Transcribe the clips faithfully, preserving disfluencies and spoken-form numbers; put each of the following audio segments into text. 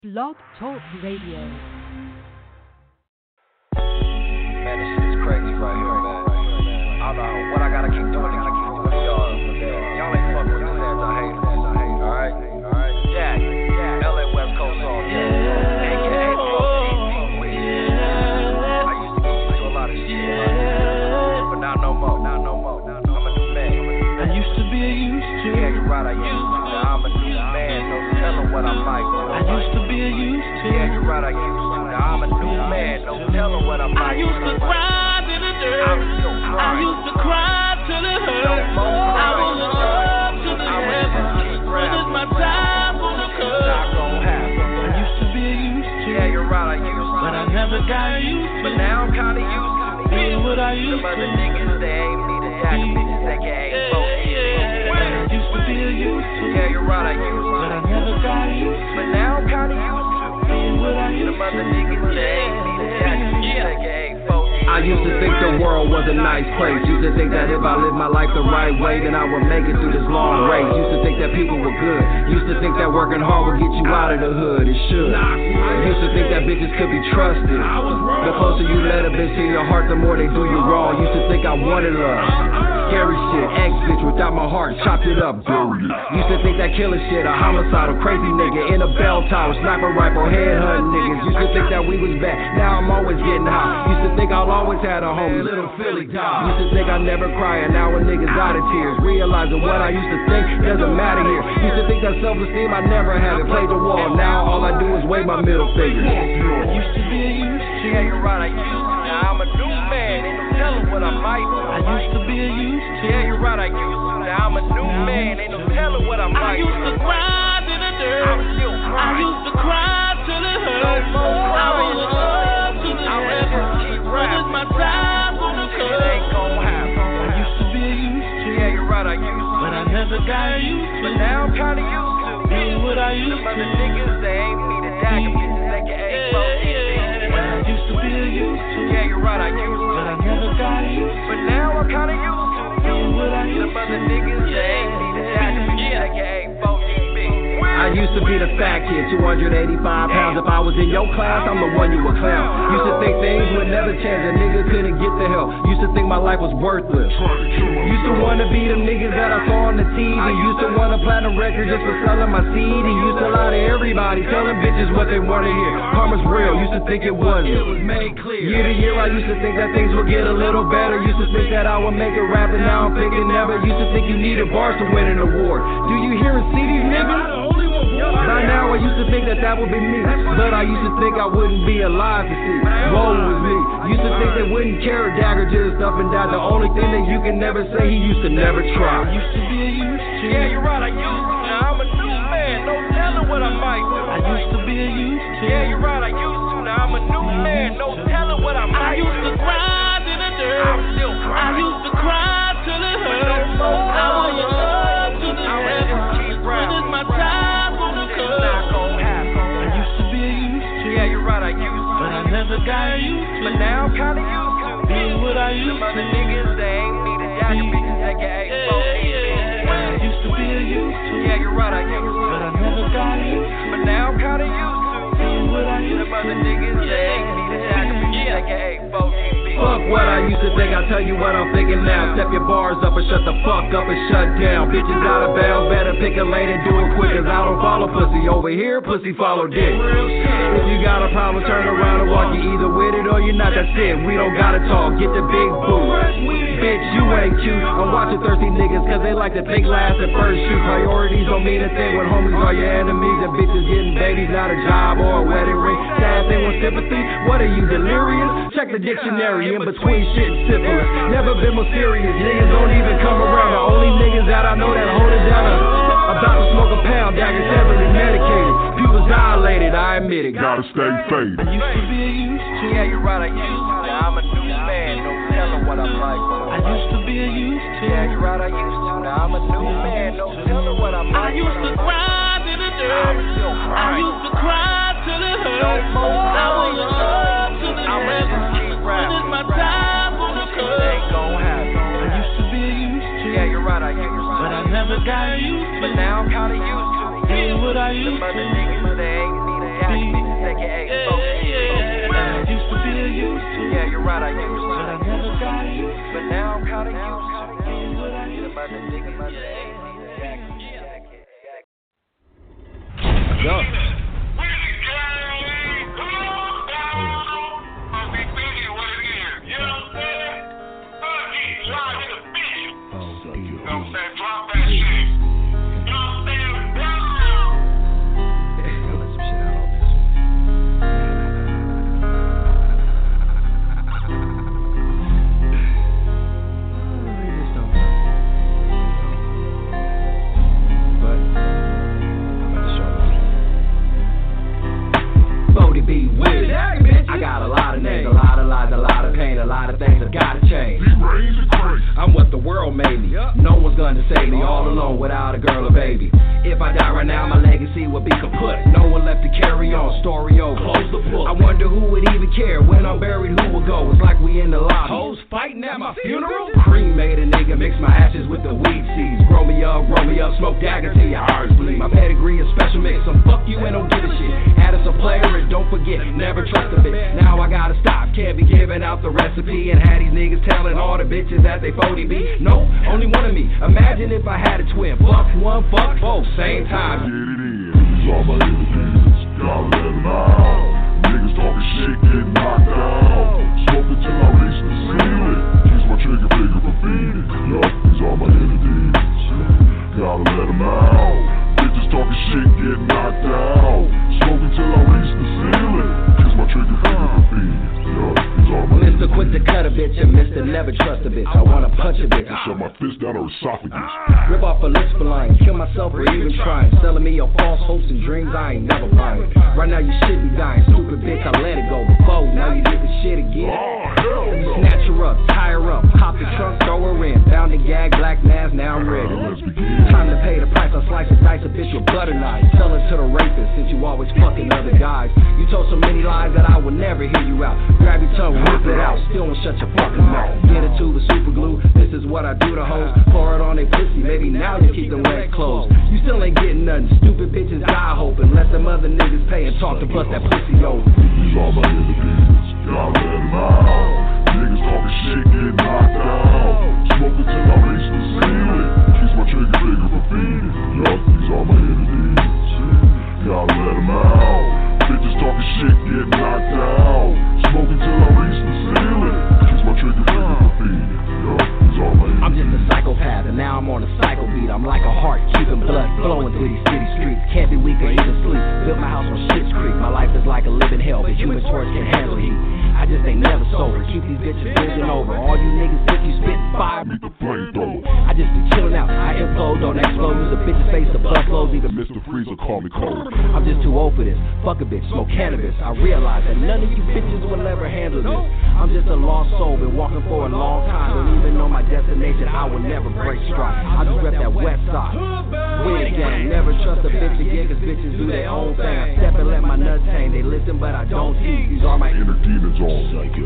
Blog Talk Radio. Man, this shit is crazy right here, man. I don't know what I gotta keep doing to keep doing to y'all. Y'all ain't fucking with this ass. I hate it. I hate it. Alright? Alright? Yeah, yeah. L A West Coast on. Yeah. A K A Flow T V. Yeah. I used to get used to a lot of shit. Yeah. But now no more. Now no more. Now I'm a new man. I used to be a used to. Yeah, you're right. I used to. Now I'm a new man. No telling what I might do. I used to be a used to. Yeah, you're right. I used to. Now I'm a new man. No telling what I might do. I used to cry in the dirt. I used to cry till it hurt. I was up to the heaven. When is my time gonna come? I used to be a used to. Yeah, you're right. I used to. But I never got used to. But now I'm kinda used to being what I used to. Some other niggas, they ain't me the jack bitches, A K A Flow T V. I used to be a used to. Yeah, you're right. I used to. But I never got used to. But now I'm kinda used to being what I used to. Some other niggas, they ain't me the jack bitches, A K A Flow T V. I used to think the world was a nice place. Used to think that if I lived my life the right way, then I would make it through this long race. Used to think that people were good. Used to think that working hard would get you out of the hood. It should. Used to think that bitches could be trusted. The closer you let a bitch in your heart, the more they do you wrong. Used to think I wanted love. Scary shit, ex-bitch without my heart, chopped it up, buried it. Used to think that killing shit, a homicidal, crazy nigga in a bell tower, sniper rifle, headhunt niggas. Used to think that we was bad, now I'm always getting high. Used to think I'll always had a homie, little Philly dog. Used to think I never cry, and now a nigga's out of tears. Realizing what I used to think doesn't matter here. Used to think that self-esteem I never had it, played the wall. Now all I do is wave my middle finger. I used to be a used to. Yeah, you're right. I used to. Now I'm a new man, ain't no telling what I might do. I used to be a used to. Yeah, you're right. I used to. Now I'm a new man, ain't no telling what I might do. I used to cry in the dirt. I'm still I crying. used to cry till it hurt. No more I was crying. up to the I was heaven. just keep When is rapping. my time gonna It come? ain't gon' happen. I used to be a used to. Yeah, you're right. I used to. But I never got used to. But now I'm kinda used to being what I used Some to. other niggas, they ain't me the jack bitches, A K A Flow T V. I used to be a used to. Yeah, you're right. I used to. But I never got used to. But now I'm kinda used to being what I used Some to. other niggas, they ain't me the jack bitches, A K A Flow T V. I used to be the fat kid, two hundred eighty-five pounds. If I was in your class, I'm the one you would clown. Used to think things would never change, a nigga couldn't get the help. Used to think my life was worthless. Used to wanna be them niggas that I saw on the T V. Used to want a platinum record just for selling my C D. Used to lie to everybody, telling bitches what they wanna hear. Karma's real, used to think it wasn't. It was made clear. Year to year, I used to think that things would get a little better. Used to think that I would make it rap, and now I'm thinking never. Used to think you needed bars to win an award. Do you hear and see these niggas? By now I used to think that that would be me, but I used to think I wouldn't be alive to see. Woe was me. Used to think they wouldn't care, Dagger just up and down. The only thing that you can never say, he used to never try. I used to be a used to. Yeah, you're right. I used to. Now I'm a new man, no telling what I might do. I used to be a used to. Yeah, you're right. I used to. Now I'm a new man, no telling what I I might do. used to cry in the dirt. I'm still I crying. used to cry till it hurt. No more I was up to the I was heaven. just keep When is rapping. my time gonna It's come? not gon' happen. I used to be a used to. Yeah, you're right. I used to. But I never got used to. But now I'm kinda used to being what I used Some other to. niggas, they ain't me the jack bitches, A K A Flow T V. I used to be a used to. Yeah, you're right. I used to. But I never got used to. But now I'm kinda used to being what I used Some other to. niggas, they ain't me the jack bitches, A K A Flow T V. Fuck what I used to think, I'll tell you what I'm thinking now. Step your bars up and shut the fuck up and shut down. Bitches out of bounds, better pick a lane and do it quick, cause I don't follow pussy. Over here, pussy follow dick. If you got a problem, turn around and walk. You either with it or you're not, that's it. We don't gotta talk, get the big boot. Bitch, you ain't cute. I'm watching thirsty niggas cause they like to think last and first shoot. Priorities don't mean a thing when homies are your enemies. And bitches getting babies, not a job or a wedding ring. Sad thing with sympathy, what are you, delirious? Check the dictionary in between shit and syphilis. Never been more serious, niggas don't even come around. The only niggas that I know that hold it down are about to smoke a pound, daggers heavily medicated. Pupils dilated, I admit it, gotta stay faded. I used to be a used to. Yeah, you're right. I used to. Now I'm a new man, no telling what I'm like. I used to be a used to. Yeah, you're right. I used to. Now I'm a new man, no telling what I'm I like. used to cry in the dirt. I'm still I crying. used to cry till it hurt. No more I was up to the I'ma heaven. just keep When is rapping. my time gonna It come? ain't gon' happen. I used to be a used to. Yeah, you're right. I used to. But I never got used to. But now I'm kinda used to being what I used Some other to. niggas, they ain't me the jack I used to. But now I'm kinda used to. Get about the nigga, about the Yo. I got a lot of names, a lot of lies, a lot of pain, a lot of things that gotta change. I'm what the world made me. No one's gonna save me all alone without a girl or baby. If I die right now, my legacy will be kaput. No one left to carry on, story over. Close the book. I wonder who would even care when I'm buried, who will go? It's like we in the lobby. Hoes fighting at my funeral. Cream made a nigga mix my ashes with the weed seeds. Grow me up, roll me up, smoke dagger till your hearts bleed. My pedigree is special mix, some fuck you and don't give a shit. Add us a player and don't forget, never trust a bitch. Now I gotta stop, can't be giving out the recipe and had these niggas telling all the bitches that they forty B. No, only one of me. Imagine if I had a twin. Fuck one, fuck both, same time. Get it in. These are my enemies. Gotta let them out. Niggas talking shit, get knocked out. Smoke it till I reach the ceiling. Use my trigger finger for feeding. Yup, these are my enemies. Gotta let them out. Bitches talking shit, get knocked out. Smoke it till I reach the ceiling. Use my trigger finger for feeding. Yup, these are my Mister Quick to cut a bitch and Mister Never trust a bitch. I wanna punch a bitch. Shove my fist down her esophagus. Rip off her lips for lying. Kill myself or even trying. Selling me your false hopes and dreams, I ain't never buying. Right now you should be dying. Stupid bitch, I let it go before. Now you get the shit again. Snatch her up, tie her up, hop the trunk, throw her in. Found the gag, black mask, now I'm ready. Time to pay the price. I slice and dice a bitch with butter knives. Sell it to the rapist since you always fucking other guys. You told so many lies that I would never hear you out. Grab your tongue, whip it out. Still won't shut your fucking mouth. Get it to the super glue. This is what I do to hoes. Pour it on they pussy. Maybe now you keep them legs closed. You still ain't getting nothing. Stupid bitches die hoping. Let them other niggas pay and talk to bust that pussy over. These are my enemies. Gotta let them out. Niggas talking shit, get knocked out. Smoke it till I reach the ceiling. Keeps my trigger finger for feeding. Yup, these are my enemies. Gotta let them out. Bitches talking shit, get knocked out. Smoke it till I reach the ceiling. Keeps my trigger finger for feeding. Yup, these are my enemies. I'm just a psychopath and now I'm on a cycle beat. I'm like a heart, keeping blood flowing through these city streets. Can't be weak or even sleep. Built my house on Schitt's Creek. My life is like a living hell, but human torch can handle heat. I just ain't never sober. Keep these bitches bending over. All you niggas think you spitting fire. Meet the flamethrower. I just be chilling out. I implode, don't explode. Use a bitch's face to bust loads. Either Mister Freezer, call me cold. I'm just too old for this. Fuck a bitch, smoke cannabis. I realize that none of you bitches will ever handle this. I'm just a lost soul, been walking for a long time. Don't even know my destination. I will never break stride. I just rep that west side. Win gang. Never trust a bitch again, cause bitches do their own thing. I step and let my nuts hang. They listen, but I don't see. These are my inner demons on. Psycho.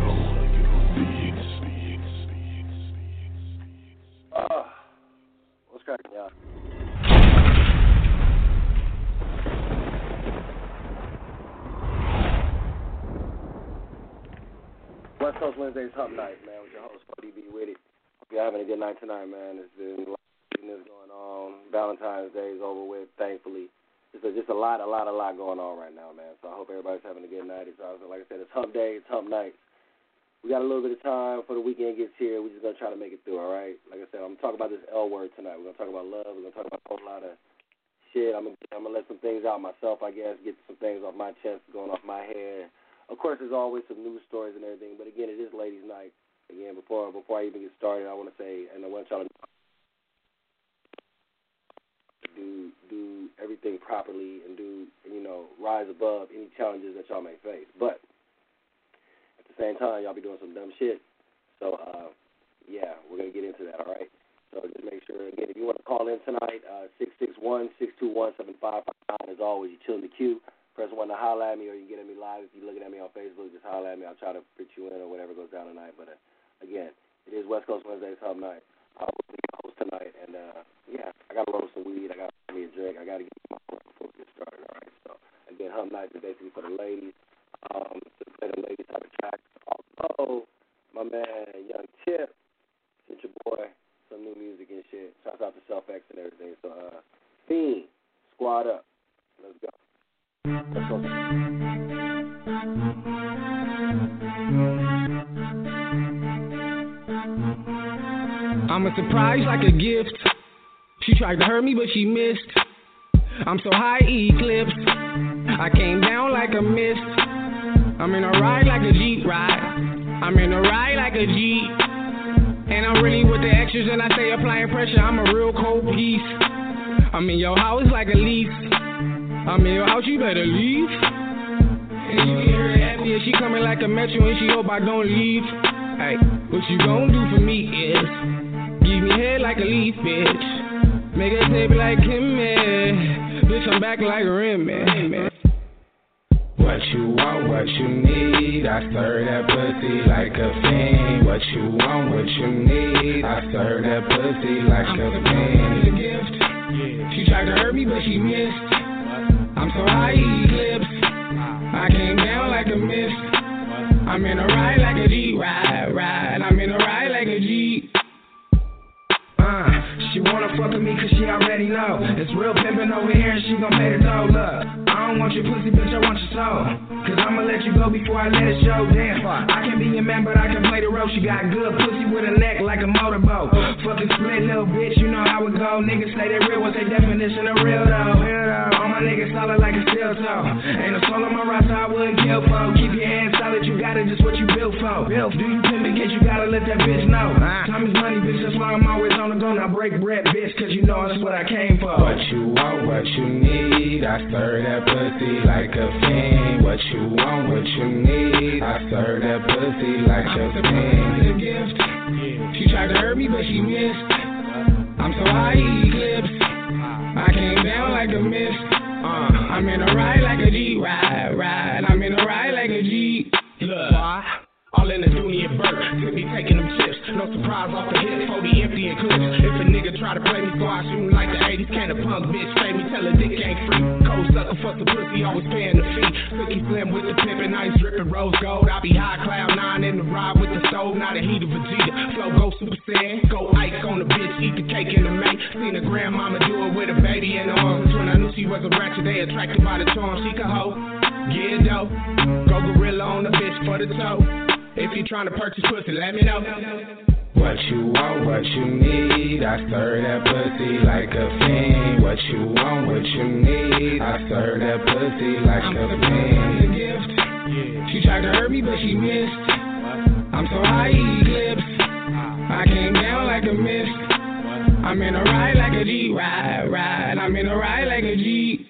Uh, what's cracking, y'all? West Coast Wednesday's Hump Night, man, with your host, forty B with it. Hope you're having a good night tonight, man. There's been a lot of business going on. Valentine's Day is over with, thankfully. It's a, just a lot, a lot, a lot going on right now, man. So I hope everybody's having a good night. It's also, like I said, it's Hump Day, it's Hump Night. We got a little bit of time for the weekend gets here. We're just going to try to make it through, all right? Like I said, I'm going to talk about this L word tonight. We're going to talk about love. We're going to talk about a whole lot of shit. I'm going I'm to let some things out myself, I guess, get some things off my chest, going off my head. Of course, there's always some news stories and everything, but, again, it is ladies' night. Again, before before I even get started, I want to say, and I want y'all to do, do everything properly and do, you know, rise above any challenges that y'all may face. But at the same time, y'all be doing some dumb shit. So, uh, yeah, we're going to get into that, all right? So just make sure, again, if you want to call in tonight, uh, six six one, six two one, seven five five nine. As always, you chill in the queue. Press one to holler at me, or you can get at me live. If you're looking at me on Facebook, just holler at me. I'll try to fit you in or whatever goes down tonight. But, uh, again, it is West Coast Wednesday's Hub Night. I will be your host tonight. And, uh, yeah, I got to roll some weed. I got to get me a drink. I got to get my work before we get started, all right? So, again, Hub Night is basically for the ladies. Um, to play the ladies type of track. Although Coast. I'm a surprise like a gift. She tried to hurt me, but she missed. I'm so high, eclipse. I came down like a mist. I'm in a ride like a Jeep ride. I'm in a ride like a Jeep. And I'm really with the extras and I stay applying pressure. I'm a real cold piece. I'm in your house like a leaf. I'm in your house, you better leave. And you hear her at me and she coming like a metro and she hope I don't leave. Hey, what you gon' do for me is give me head like a leaf, bitch. Make a tape like him, man. Bitch, I'm back like a rim, man. What you want, what you need, I serve that pussy like a fiend. What you want, what you need, I serve that pussy like I'm a fiend. A gift. She tried to hurt me, but she missed. I'm so high, eclipse. I came down like a mist. I'm in a ride like a G, ride, ride. I'm in a ride like a G. Uh, she wanna fuck with me cause she already know it's real pimpin' over here and she gon' pay the dough. Look, I don't want your pussy, bitch, I want your soul. Cause I'ma let you go before I let it show. Damn, I can be your man, but I can play the role. She got good pussy with a neck like a motorboat. Fucking split, little bitch, you know how it go. Niggas say they real, what's their definition of real though? All my niggas solid like a steel toe. Ain't a soul on my roster I wouldn't kill for. Keep your hands solid, you got it, just what you built for. Do you pimp it, you gotta let that bitch know. Time is money, bitch, that's why I'm always on the go. Now break bread, bitch, cause you know that's what I came for. What you want, what you need, I serve that pussy like a fiend. What you want, what you need, I serve that pussy like a fiend. Gift. She tried to hurt me, but she missed. I'm so high, eclipse. I came down like a mist. Uh, I'm in a ride like a G, ride, ride. I'm in a ride like a G. Look, all in the dunia bird, to be taking them chips. No surprise off the hip, forty empty and clips. If a nigga try to play me, so I shoot him like the eighties. Can a punk bitch pay me, tell her dick ain't free. Cold sucker, fuck the pussy, always paying the fee. Cookie slim with the pimpin', ice drippin', rose gold. I be high, cloud nine in the ride with the stove, not a heater Vegeta. Flow go super saiyan, go Ike on the bitch, eat the cake in the May. Seen a grandmama do it with a baby in the arms. When I knew she was a ratchet, they attracted by the charm. She could hoe, get dope, go gorilla on the bitch for the toe. If you tryna purchase pussy, let me know. What you want, what you need, I serve that pussy like a fiend. What you want, what you need, I serve that pussy like a fiend. Gift. She tried to hurt me, but she missed. I'm so high, eclipse. I came down like a mist. I'm in a ride like a G, ride, ride. I'm in a ride like a G.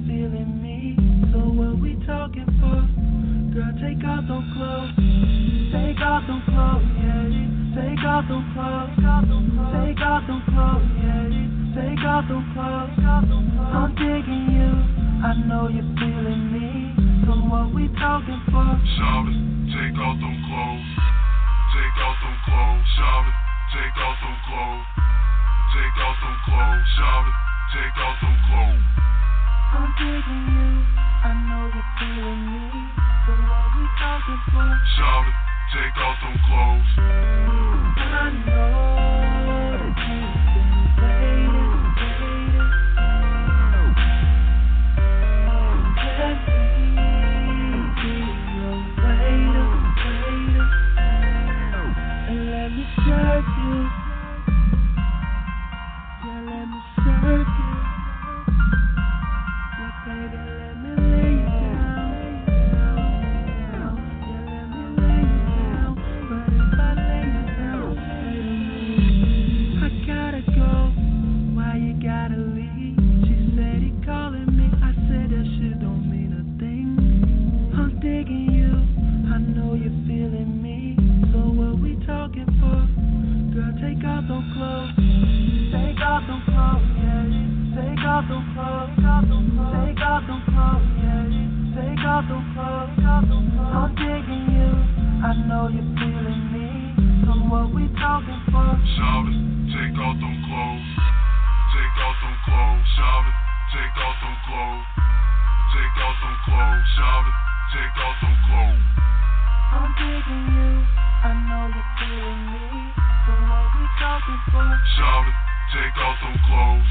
Take off those clothes. clothes, take off them clothes, yeah. Take off them clothes, I'm digging you. I know you're feeling me. So what we talking for? Shout it, take off them clothes. Take off them clothes. Shout it, take off them clothes. Take off them clothes. Shout it, take off them clothes. I'm digging you. I know you're feeling me. So what we talking for? Shout it, take off them clothes. I know you've been waiting, waiting. Let me be your waiter, waiter. And let me serve you. Yeah, let me serve you. Yeah, baby, let me lay you down. Yeah, let me lay you down. But if I lay you down, say to me, I gotta go. Why you gotta leave? She said he calling me. I said that shit don't mean a thing. I'm digging you. I know you're feeling me. So what we talking for? Girl, take off them clothes. Take off them clothes, yeah. Take off them clothes. Take off them clothes, yeah. Take off them clothes. I'm digging you. I know you're feeling me. So what we talking for? Shout it, take off them clothes. Take off them clothes. Shout it, take off them clothes. Take off them clothes. Shout it, take off them clothes. I'm digging you. I know you're feeling me. So what we talking for? Shout it, take off them clothes.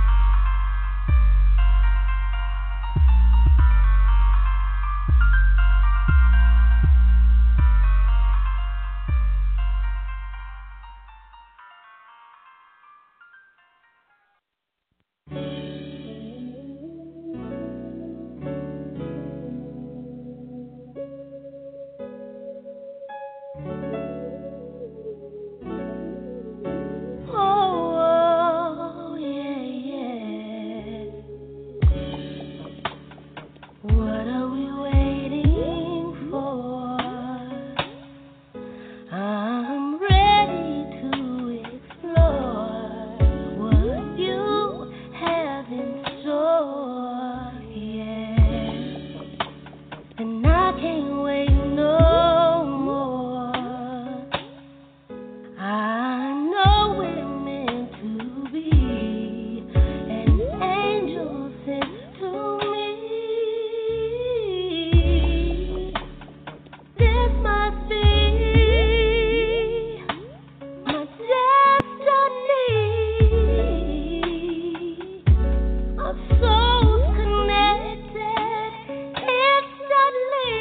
Oh, yeah, yeah. What are we waiting for? I'm ready to explore what you have in store, yeah. And I can't wait no more. I know we're meant to be, an angel sent to me. This must be my destiny. Our souls connected instantly.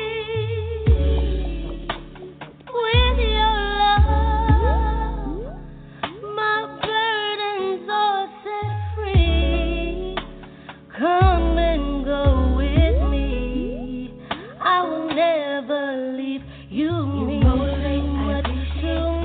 With your love, my burdens are set free. Come and go with me. I will never leave you. Mean much to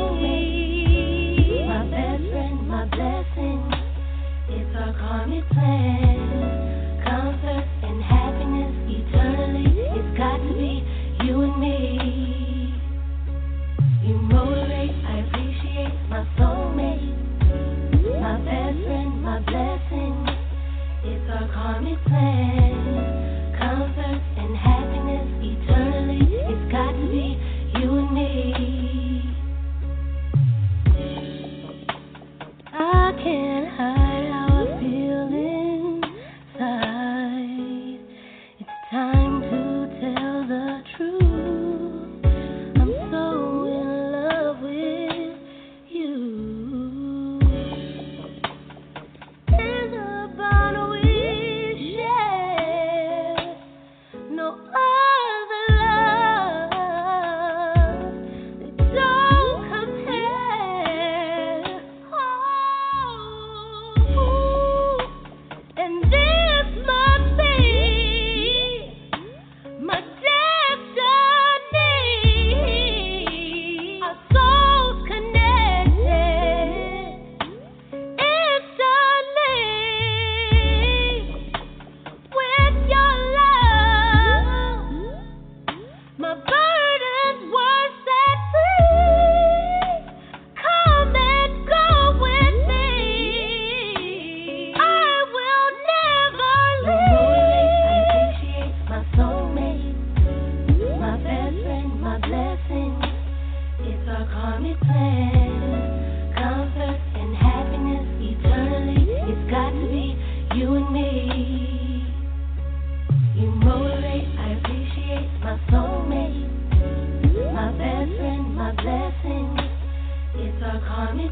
me. My best friend, my blessing. It's our karmic plan. Comfort and happiness eternally. It's got to be you and me. You motivate, I appreciate my soulmate. My best friend, my blessing. It's our karmic plan. Comfort and happiness eternally. It's got to be you and me. I can't hide how I'm feeling.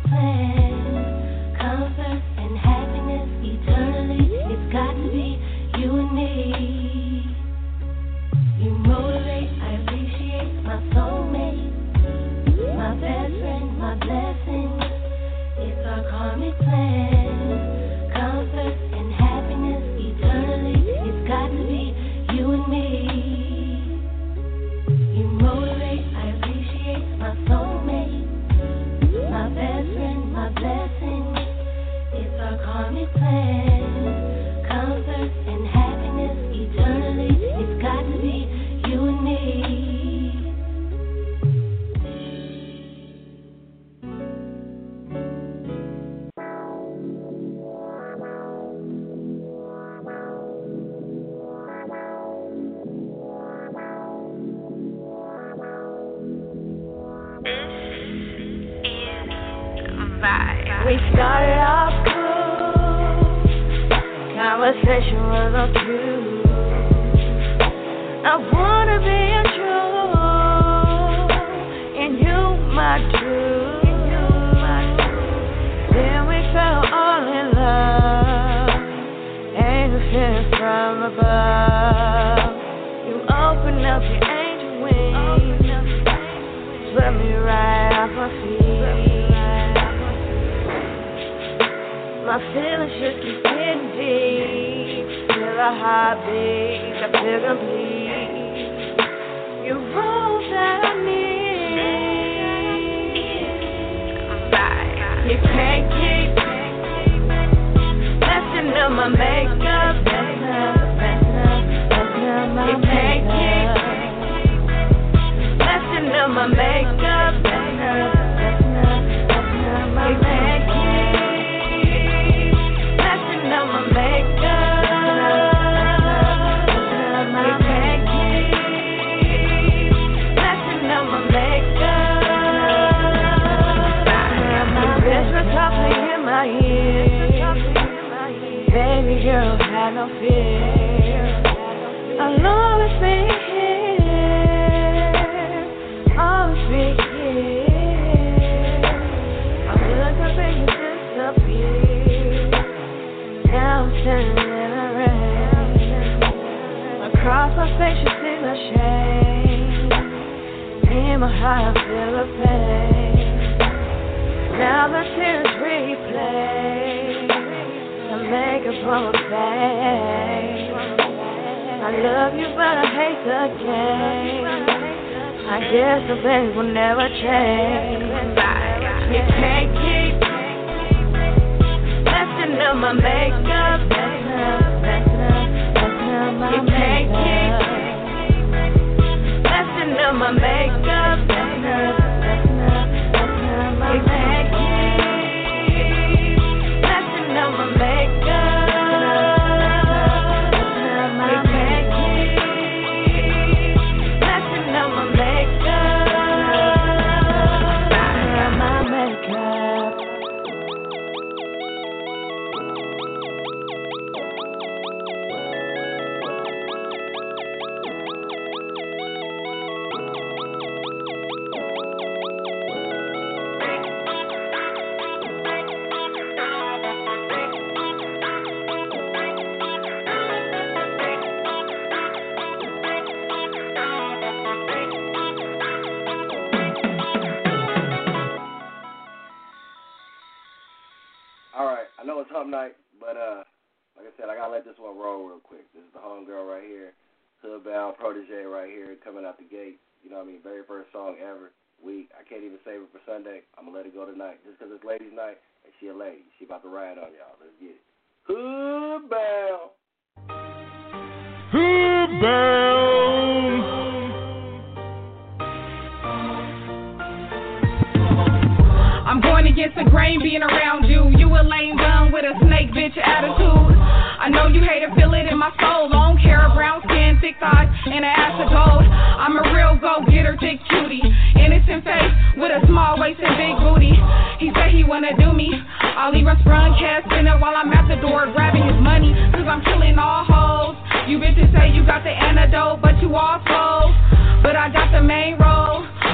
plans, comfort and happiness eternally. It's got to be you and me. You motivate, I appreciate my soulmate, my best friend, my blessing. It's our karmic plan, comfort and happiness eternally. It's got to be you and me. You motivate, I appreciate my soulmate, my best friend, my blessing. It's our karmic plan, comfort and happiness eternally. It's got to be you and me. We started off cool, conversation was on cue. I wanna be a true, and you my truth. Then we fell all in love, angel sent from above. You opened up your angel wings, swept me right off my feet. My feelings just keep getting deep, till a heartbeat, I feel complete. You rose that I need. You can't keep messing up my makeup. You can't keep messing up my makeup. You can't keep baby girl, have no fear. I'll always be here, always be here. I look up and you disappear. Now I'm standing in the rain. Across my face you see my shame. In my heart I feel the pain. Now the tears replay. Make a promise babe. I love you but I hate the game. I guess the things will never change. You can't keep messing up my makeup. You can't keep messing up my makeup. You can't keep Night, but uh, like I said, I gotta let this one roll real quick. This is the homegirl right here, Hoodbound Protege right here, coming out the gate. You know what I mean? Very first song ever. We, I can't even save it for Sunday. I'm gonna let it go tonight, just because it's ladies' night and she a lady. She about to ride on y'all. Let's get it. Hoodbound. Hoodbound. I'm going against the grain being around you. You a lame bum with a snake bitch attitude. I know you hate it, feel it in my soul. Long hair, brown skin, thick thighs, and an ass of gold. I'm a real go-getter, thick cutie. Innocent face with a small waist and big booty. He said he wanna do me. All he runs run, cast in it while I'm at the door grabbing his money. Cause I'm killing all hoes. You bitches say you got the antidote, but you all souls. But I got the main role.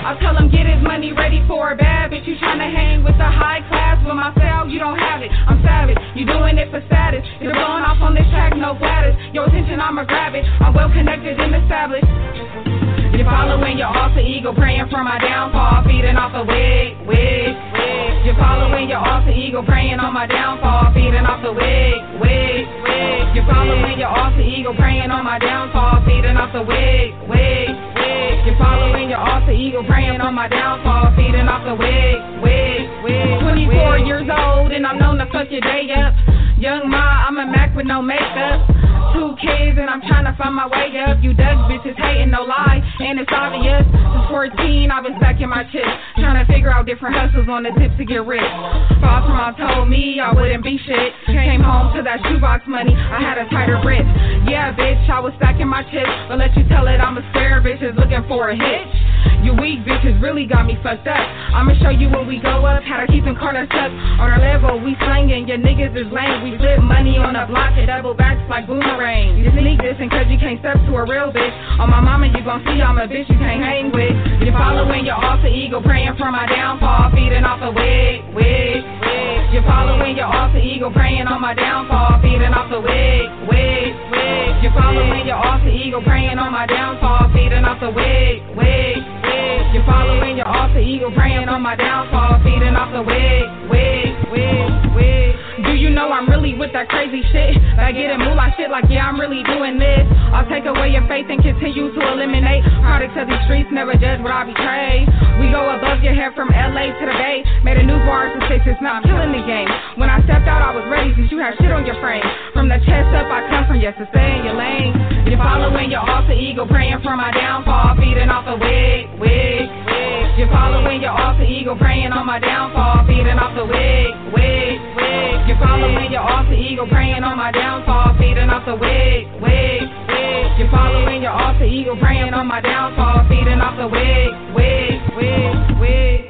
I tell him get his money ready for a bad bitch. You tryna hang with the high class, with myself, you don't have it. I'm savage, you doing it for status. You're blowing off on this track, no bladders. Your attention, I'ma grab it. I'm well connected and established. You're following your alter ego, praying for my downfall, feeding off the wig, wig, wig. You're following your alter ego, praying on my downfall, feeding off the wig, wig, wig. You're following your alter ego, praying on my downfall, feeding off the wig, wig, wig. You're following your alter ego, praying on my downfall, feeding off the wig, wig, wig. twenty-four years old and I'm known to fuck your day up. Young Ma, I'm a Mac with no makeup. Two kids and I'm trying to find my way up. You Doug bitches hating, no lie, and it's obvious. Since fourteen, I've been stacking my chips, trying to figure out different hustles on the tips to get rich. Father mom told me I wouldn't be shit. Came home to that shoebox money, I had a tighter grip. Yeah, bitch, I was stacking my chips, but let you tell it I'm a spare bitches looking for a hitch. You weak bitches really got me fucked up. I'ma show you when we go up, how to keep them Carter stuck. On our level, we slangin', your niggas is lame. We flip money on the block and double backs like boomerang. You sneak this and cause you can't step to a real bitch. On my mama, you gon' see I'm a bitch you can't hang with. You're following your alter ego, praying for my downfall, feeding off the wig, wig, wig. You're following your alter ego, praying on my downfall, feeding off the wig, wig, wig. You're following your alter ego, praying on my downfall, feeding off the wig, wig, wig. You're following your alter ego, praying on my downfall, feeding off the wig, wig, wig, wig. Do you know I'm really with that crazy shit? I get it moolah shit like, yeah, I'm really doing this. I'll take away your faith and continue to eliminate products of these streets, never judge what I betray. We go above your head from L A to the Bay. Made a new bar to six, it's not killing the game. When I stepped out, I was ready since you had shit on your frame. From the chest up, I come from, yes, to stay in your lane. You're following your alter ego, praying for my downfall, feeding off the wig, wig, wig. You're following your alter ego, praying on my downfall, feeding off the wig, wig, wig. You're following your alter ego, praying on my downfall, feeding off the wig, wig, wig. You're following your alter ego, praying on my downfall, feeding off the wig, wig, wig, wig.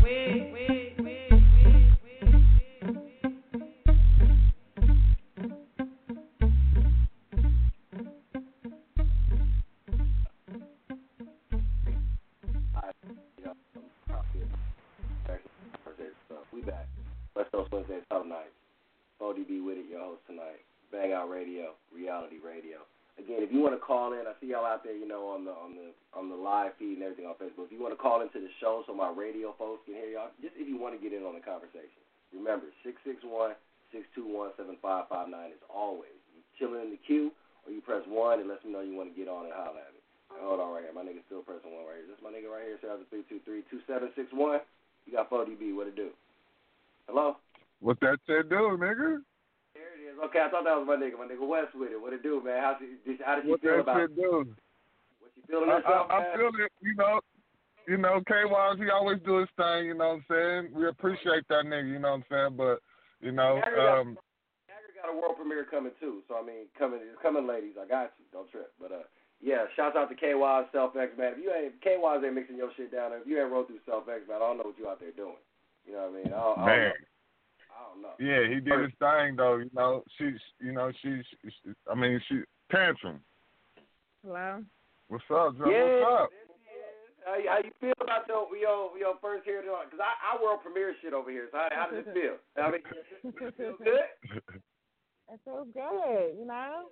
We back. West Coast Wednesday Top Night. O D B with it, your host tonight. Bang Out Radio, Reality Radio. Again, if you want to call in, I see y'all out there, you know, on the on the on the live feed and everything on Facebook. If you want to call into the show so my radio folks can hear y'all, just if you want to get in on the conversation, remember six six one, six two one, seven five five nine is always. You chilling in the queue, or you press one and let me know you want to get on and holler at me. Hold on right here. My nigga still pressing one right here. This is my nigga right here. Shout out to three two three, two seven six one. You got four D B. What it do? Hello? What that shit do, nigga? There it is. Okay, I thought that was my nigga. My nigga West with it. What it do, man? How, how did you what feel about it? What that shit do? What you feeling I, yourself, I, I man? feel it, you know. You know, K-Wise, he always do his thing, you know what I'm saying? We appreciate that nigga, you know what I'm saying? But, you know, Jagger um... got, Jagger got a world premiere coming, too. So, I mean, coming, it's coming, ladies. I got you. Don't trip. But, uh, yeah, shouts out to K-Wise, Self-X, man. If you ain't, K-Wise ain't mixing your shit down there. If you ain't rolled through Self-X, man, I don't know what you out there doing. You know what I mean? I don't, I don't man. know. I don't know. Yeah, he did his thing, though. You know, she's, you know, she's, she, I mean, she, Tantrum. Hello? What's up, Joe? Yeah, What's up? How you, how you feel about your your, your first here? Because I, I world premiere shit over here. So how, how does it feel? I mean, it feel good? It feels good, you know?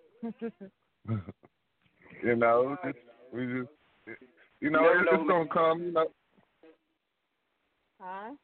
you know, it's, we just, you know, you it's know just going to come, you know. Huh?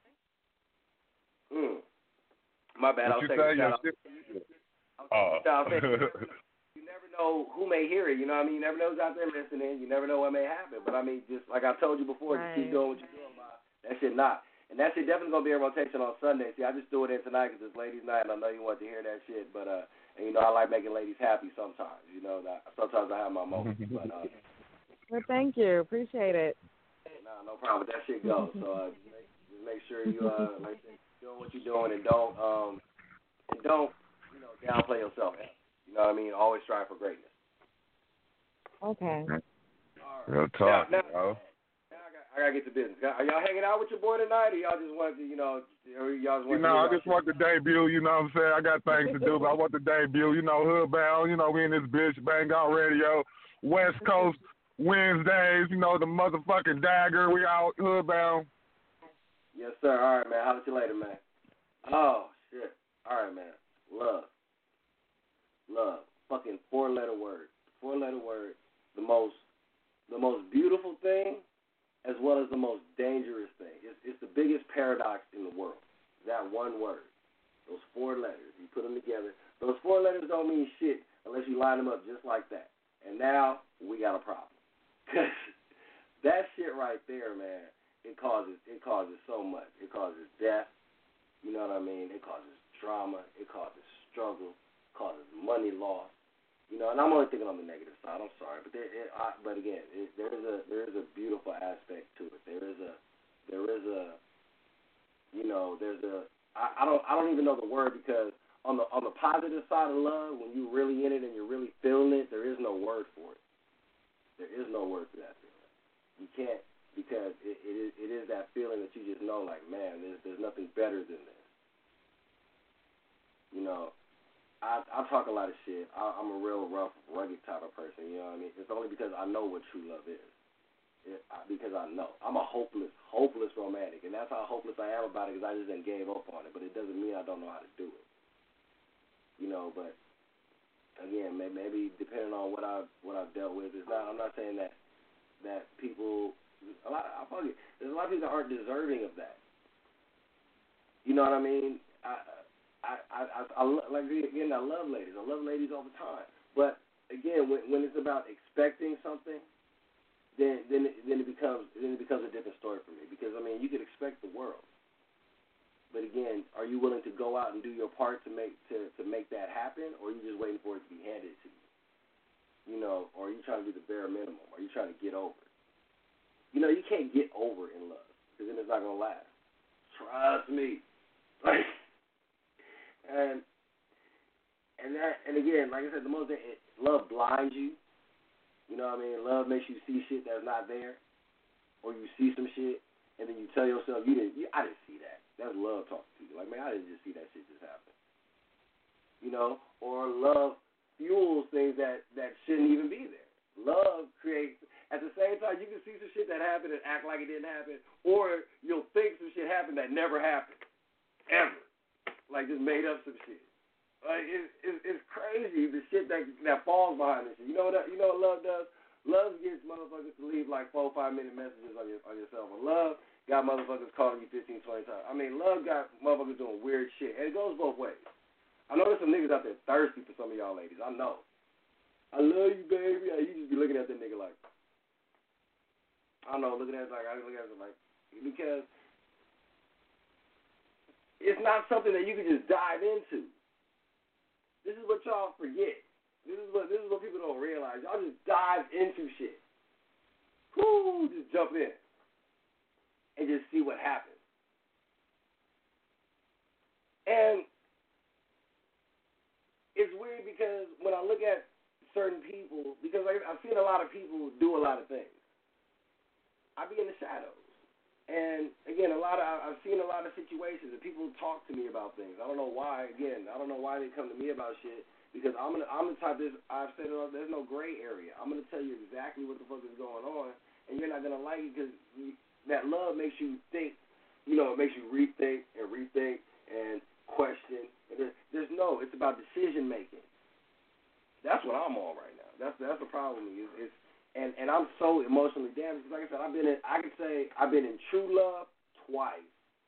Mm. My bad. I'll you take say, a shout out. Oh. I'll take a You never know who may hear it. You know what I mean? You never know who's out there listening. You never know what may happen. But, I mean, just like I told you before, right. Just keep doing what you're doing, man. That shit not. And that shit definitely going to be in rotation on Sunday. See, I just threw it in tonight because it's ladies' night, and I know you want to hear that shit. But, uh, and, you know, I like making ladies happy sometimes. You know, that sometimes I have my moments. But, uh, well, thank you. Appreciate it. Nah, no problem. That shit goes. So, uh, just make, just make sure you, uh, like, doing what you're doing and don't, um, and don't, you know, downplay yourself. You know what I mean? Always strive for greatness. Okay. Right. Real talk, now, now, bro. now I, got, I gotta get to business. Are y'all hanging out with your boy tonight, or y'all just want to, you know, or y'all just want You know, to I just want to debut, you know what I'm saying? I got things to do, but I want to debut, you know, hood bound, you know, we in this bitch, Bang Out Radio, West Coast, Wednesdays, you know, the motherfucking dagger. We out hoodbound. Yes, sir. All right, man. Holler at you later, man. Oh, shit. All right, man. Love. Love. Fucking four-letter word. Four-letter word. The most, the most beautiful thing as well as the most dangerous thing. It's, it's the biggest paradox in the world. That one word. Those four letters. You put them together. Those four letters don't mean shit unless you line them up just like that. And now we got a problem. Because that shit right there, man, it causes it causes so much. It causes death. You know what I mean? It causes trauma. It causes struggle. It causes money loss. You know, and I'm only thinking on the negative side. I'm sorry, but there, it, I, but again, it, there is a there is a beautiful aspect to it. There is a there is a you know there's a I, I don't I don't even know the word, because on the on the positive side of love, when you're really in it and you're really feeling it, there is no word for it. There is no word for that feeling. You can't, because it it is, it is that feeling that you just know, like, man, there's there's nothing better than this. You know. I, I talk a lot of shit. I, I'm a real rough, rugged type of person, you know what I mean? It's only because I know what true love is. It, I, because I know. I'm a hopeless, hopeless romantic, and that's how hopeless I am about it, because I just done gave up on it. But it doesn't mean I don't know how to do it. You know, but, again, maybe, maybe depending on what, I, what I've dealt with, it's not, I'm not saying that that people, a lot, I fuck it, there's a lot of people that aren't deserving of that. You know what I mean? I I, I, I, I, like, again, I love ladies. I love ladies all the time. But, again, when, when it's about expecting something, then then it, then it becomes then it becomes a different story for me. Because, I mean, you could expect the world. But, again, are you willing to go out and do your part to make to, to make that happen, or are you just waiting for it to be handed to you? You know, or are you trying to do the bare minimum? Are you trying to get over it? You know, you can't get over in love, because then it's not going to last. Trust me. Like... And and that and again, like I said, the most it, love blinds you. You know what I mean? Love makes you see shit that's not there, or you see some shit and then you tell yourself you didn't. You, I didn't see that. That's love talking to you. Like, man, I didn't just see that shit just happen. You know, or love fuels things that that shouldn't even be there. Love creates. At the same time, you can see some shit that happened and act like it didn't happen, or you'll think some shit happened that never happened, ever. Like, just made up some shit. Like, it, it, it's crazy, the shit that that falls behind this shit. You know what? You know what love does? Love gets motherfuckers to leave like four, five minute messages on your on your cell phone. Love got motherfuckers calling you fifteen, twenty times. I mean, love got motherfuckers doing weird shit, and it goes both ways. I know there's some niggas out there thirsty for some of y'all ladies. I know. I love you, baby. You just be looking at that nigga like, I don't know, looking at it like I look at it like, because it's not something that you can just dive into. This is what y'all forget. This is what this is what people don't realize. Y'all just dive into shit. Whoo, just jump in and just see what happens. And it's weird because when I look at certain people, because I, I've seen a lot of people do a lot of things, I be in the shadows. And, again, a lot of I've seen a lot of situations that people talk to me about things. I don't know why. Again, I don't know why they come to me about shit, because I'm gonna, I'm the type that I've said it all, there's no gray area. I'm going to tell you exactly what the fuck is going on, and you're not going to like it, because that love makes you think, you know, it makes you rethink and rethink and question. And there's, there's no, it's about decision making. That's what I'm on right now. That's that's the problem. Is it's And and I'm so emotionally damaged. Because like I said, I've been in, I could say I've been in true love twice.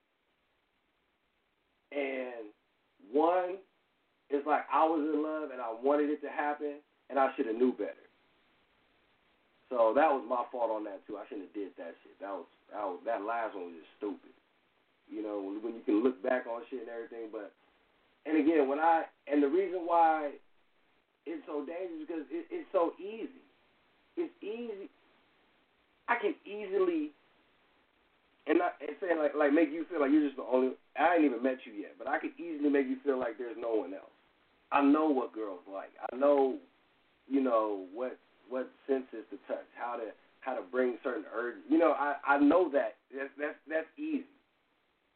And one, it's like I was in love and I wanted it to happen, and I should have knew better. So that was my fault on that too. I shouldn't have did that shit. That was, that was that last one was just stupid. You know, when, when you can look back on shit and everything. But and again, when I and the reason why it's so dangerous is because it, it's so easy. It's easy. I can easily, and not and saying like like make you feel like you're just the only. I ain't even met you yet, but I can easily make you feel like there's no one else. I know what girls like. I know, you know what what senses to touch, how to how to bring certain urges. You know, I, I know that. That's that's that's easy.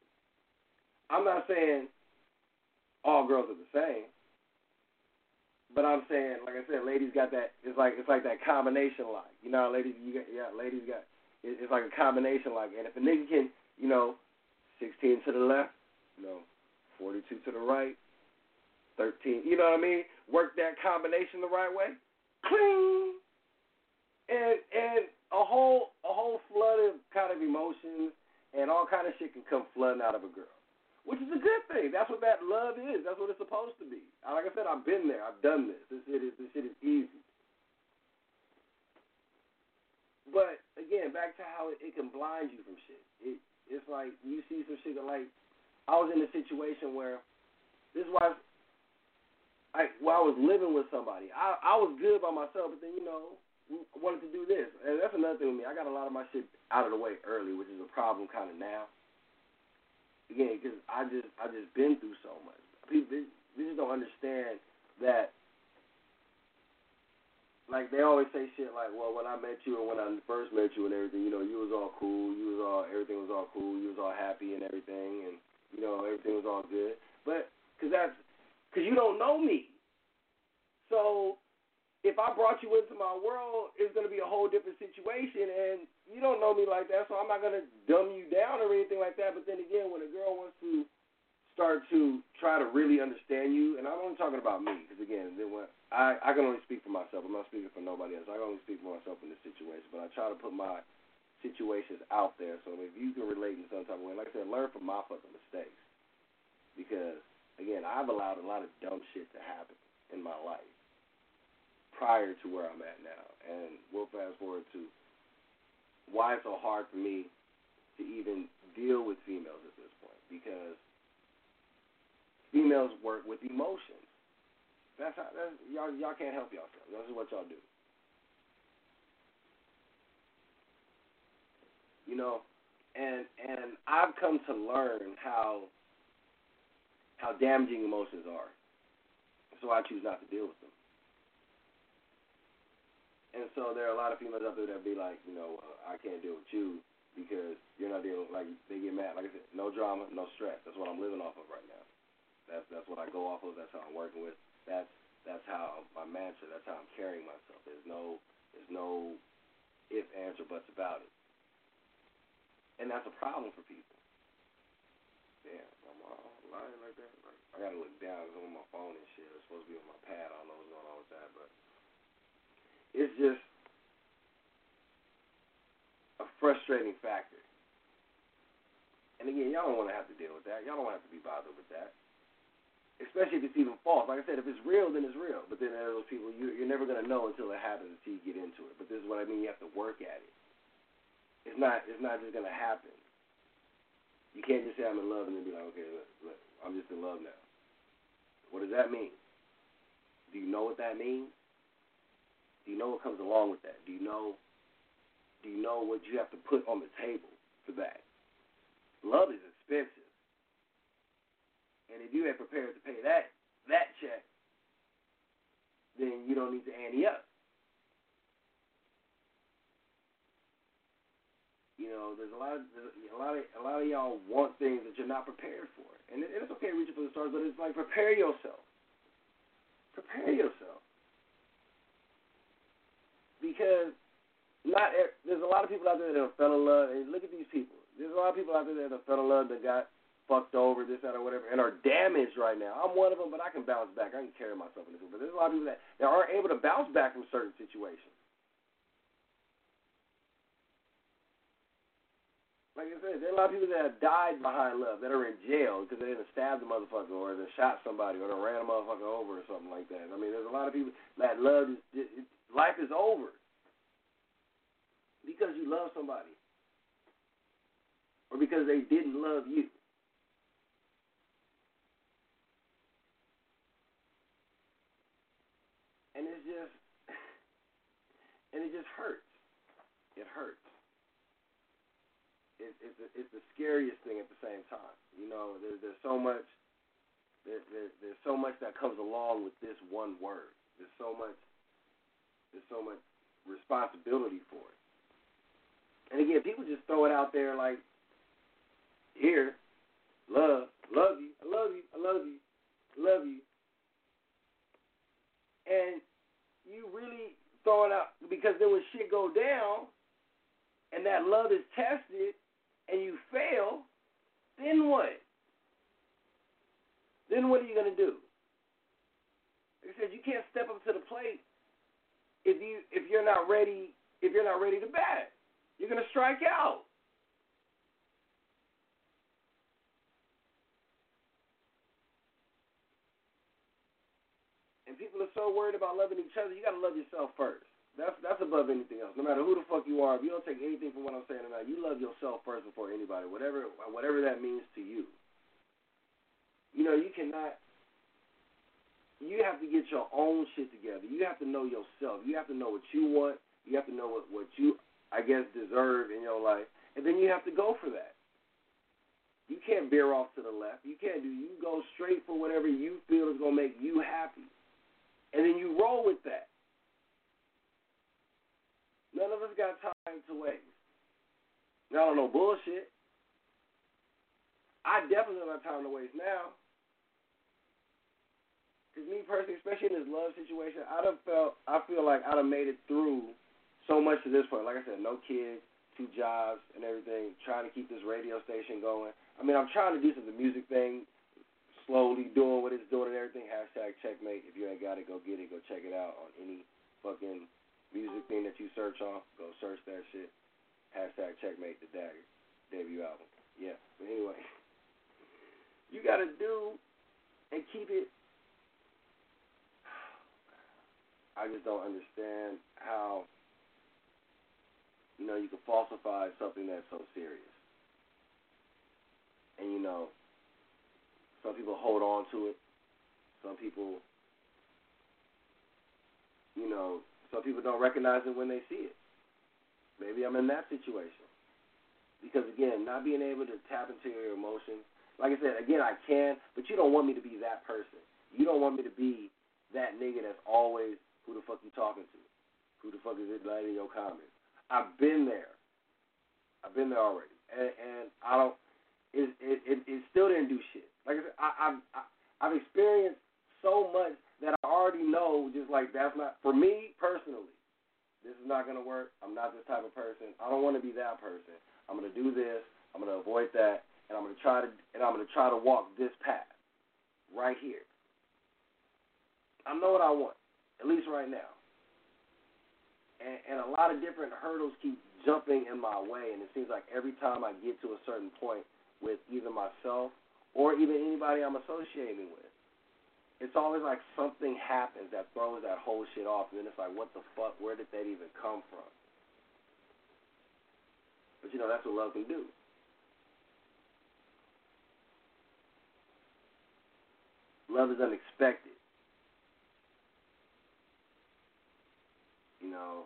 I'm not saying all girls are the same, but I'm saying, like I said, ladies got that. It's like it's like that combination lock. You know, ladies, you got yeah, ladies got. It, it's like a combination lock. And if a nigga can, you know, sixteen to the left, you know, forty-two to the right, thirteen. You know what I mean? Work that combination the right way. Cling. And and a whole a whole flood of kind of emotions and all kind of shit can come flooding out of a girl, which is a good thing. That's what that love is. That's what it's supposed to be. Like I said, I've been there. I've done this. This shit is this shit is easy. But again, back to how it, it can blind you from shit. It it's like you see some shit that, like, I was in a situation where this was like while I was living with somebody. I I was good by myself, but then you know. I wanted to do this, and that's another thing with me. I got a lot of my shit out of the way early, which is a problem kind of now. Again, because I just I just been through so much. People they, they just don't understand that. Like they always say shit like, well, when I met you or when I first met you and everything, you know, you was all cool, you was all everything was all cool, you was all happy and everything, and you know everything was all good. But because that's because you don't know me, so. If I brought you into my world, it's going to be a whole different situation, and you don't know me like that, so I'm not going to dumb you down or anything like that. But then again, when a girl wants to start to try to really understand you, and I'm only talking about me, because again, then when I, I can only speak for myself. I'm not speaking for nobody else. I can only speak for myself in this situation, but I try to put my situations out there, so if you can relate in some type of way, like I said, learn from my fucking mistakes, because, again, I've allowed a lot of dumb shit to happen in my life prior to where I'm at now. And we'll fast forward to why it's so hard for me to even deal with females at this point. Because females work with emotions. That's how that's, y'all y'all can't help yourselves. This is what y'all do. You know, and and I've come to learn how how damaging emotions are. So I choose not to deal with them. And so there are a lot of females out there that be like, you know, uh, I can't deal with you because you're not dealing, like, they get mad. Like I said, no drama, no stress. That's what I'm living off of right now. That's that's what I go off of. That's how I'm working with. That's that's how my mantra. That's how I'm carrying myself. There's no there's no if, ands, or buts about it. And that's a problem for people. Damn, I'm all lying like that. Like, I gotta look down because I'm on my phone and shit. It's supposed to be on my pad. I don't know what's going on with that, but. It's just a frustrating factor. And again, y'all don't want to have to deal with that. Y'all don't want to have to be bothered with that. Especially if it's even false. Like I said, if it's real, then it's real. But then there are those people, you, you're never going to know until it happens until you get into it. But this is what I mean. You have to work at it. It's not It's not just going to happen. You can't just say I'm in love and then be like, okay, look, look, I'm just in love now. What does that mean? Do you know what that means? Do you know what comes along with that? Do you know do you know what you have to put on the table for that? Love is expensive. And if you ain't prepared to pay that that check, then you don't need to ante up. You know, there's a lot of there's a lot of a lot of y'all want things that you're not prepared for. And, it, and it's okay reaching for the stars, but it's like prepare yourself. Prepare yourself. Because not there's a lot of people out there that have fell in love. And look at these people. There's a lot of people out there that have fell in love that got fucked over, this, that, or whatever, and are damaged right now. I'm one of them, but I can bounce back. I can carry myself in this. But there's a lot of people that, that aren't able to bounce back from certain situations. Like I said, there are a lot of people that have died behind love, that are in jail because they didn't stab the motherfucker or they shot somebody or they ran a motherfucker over or something like that. I mean, there's a lot of people that love is it, life is over because you love somebody or because they didn't love you. And it's just, and it just hurts. It hurts. It, it's, the, it's the scariest thing at the same time. You know, there's, there's so much, there, there, there's so much that comes along with this one word. There's so much, there's so much responsibility for it. And again, people just throw it out there like, here, love, love you, I love you, I love you, I love you. when shit go down and that love is tested and you fail, then what? Then what are you gonna do? Like I said, you can't step up to the plate if you if you're not ready if you're not ready to bat. You're gonna strike out. And people are so worried about loving each other, you gotta love yourself first. That's that's above anything else. No matter who the fuck you are, if you don't take anything from what I'm saying tonight, you love yourself first before anybody, whatever whatever that means to you. You know, you cannot you have to get your own shit together. You have to know yourself. You have to know what you want. You have to know what, what you, I guess, deserve in your life. And then you have to go for that. You can't veer off to the left. You can't do, you go straight for whatever you feel is going to make you happy. And then you roll with that. None of us got time to waste. Now, I don't know bullshit. I definitely don't have time to waste now. Because me personally, especially in this love situation, I'd have felt, I feel like I'd have made it through so much to this point. Like I said, no kids, two jobs and everything, trying to keep this radio station going. I mean, I'm trying to do some of the music thing, slowly doing what it's doing and everything. Hashtag checkmate. If you ain't got it, go get it. Go check it out on any fucking music thing that you search on. Go search that shit. Hashtag checkmate the Dagger debut album. Yeah, but anyway, you got to do and keep it. I just don't understand how, you know, you can falsify something that's so serious. And, you know, some people hold on to it. Some people, you know, some people don't recognize it when they see it. Maybe I'm in that situation. Because, again, not being able to tap into your emotions. Like I said, again, I can, but you don't want me to be that person. You don't want me to be that nigga that's always, who the fuck you talking to? Who the fuck is it writing in your comments? I've been there. I've been there already. And, and I don't, it, it, it, it still didn't do shit. Like I said, I, I've, I, I've experienced so much that I already know, just like that's not, for me personally, this is not going to work. I'm not this type of person. I don't want to be that person. I'm going to do this. I'm going to avoid that. And I'm going to try to, and I'm going to try to walk this path right here. I know what I want. At least right now. And, and a lot of different hurdles keep jumping in my way, and it seems like every time I get to a certain point with either myself or even anybody I'm associating with, it's always like something happens that throws that whole shit off, and then it's like, what the fuck, where did that even come from? But, you know, that's what love can do. Love is unexpected. You know,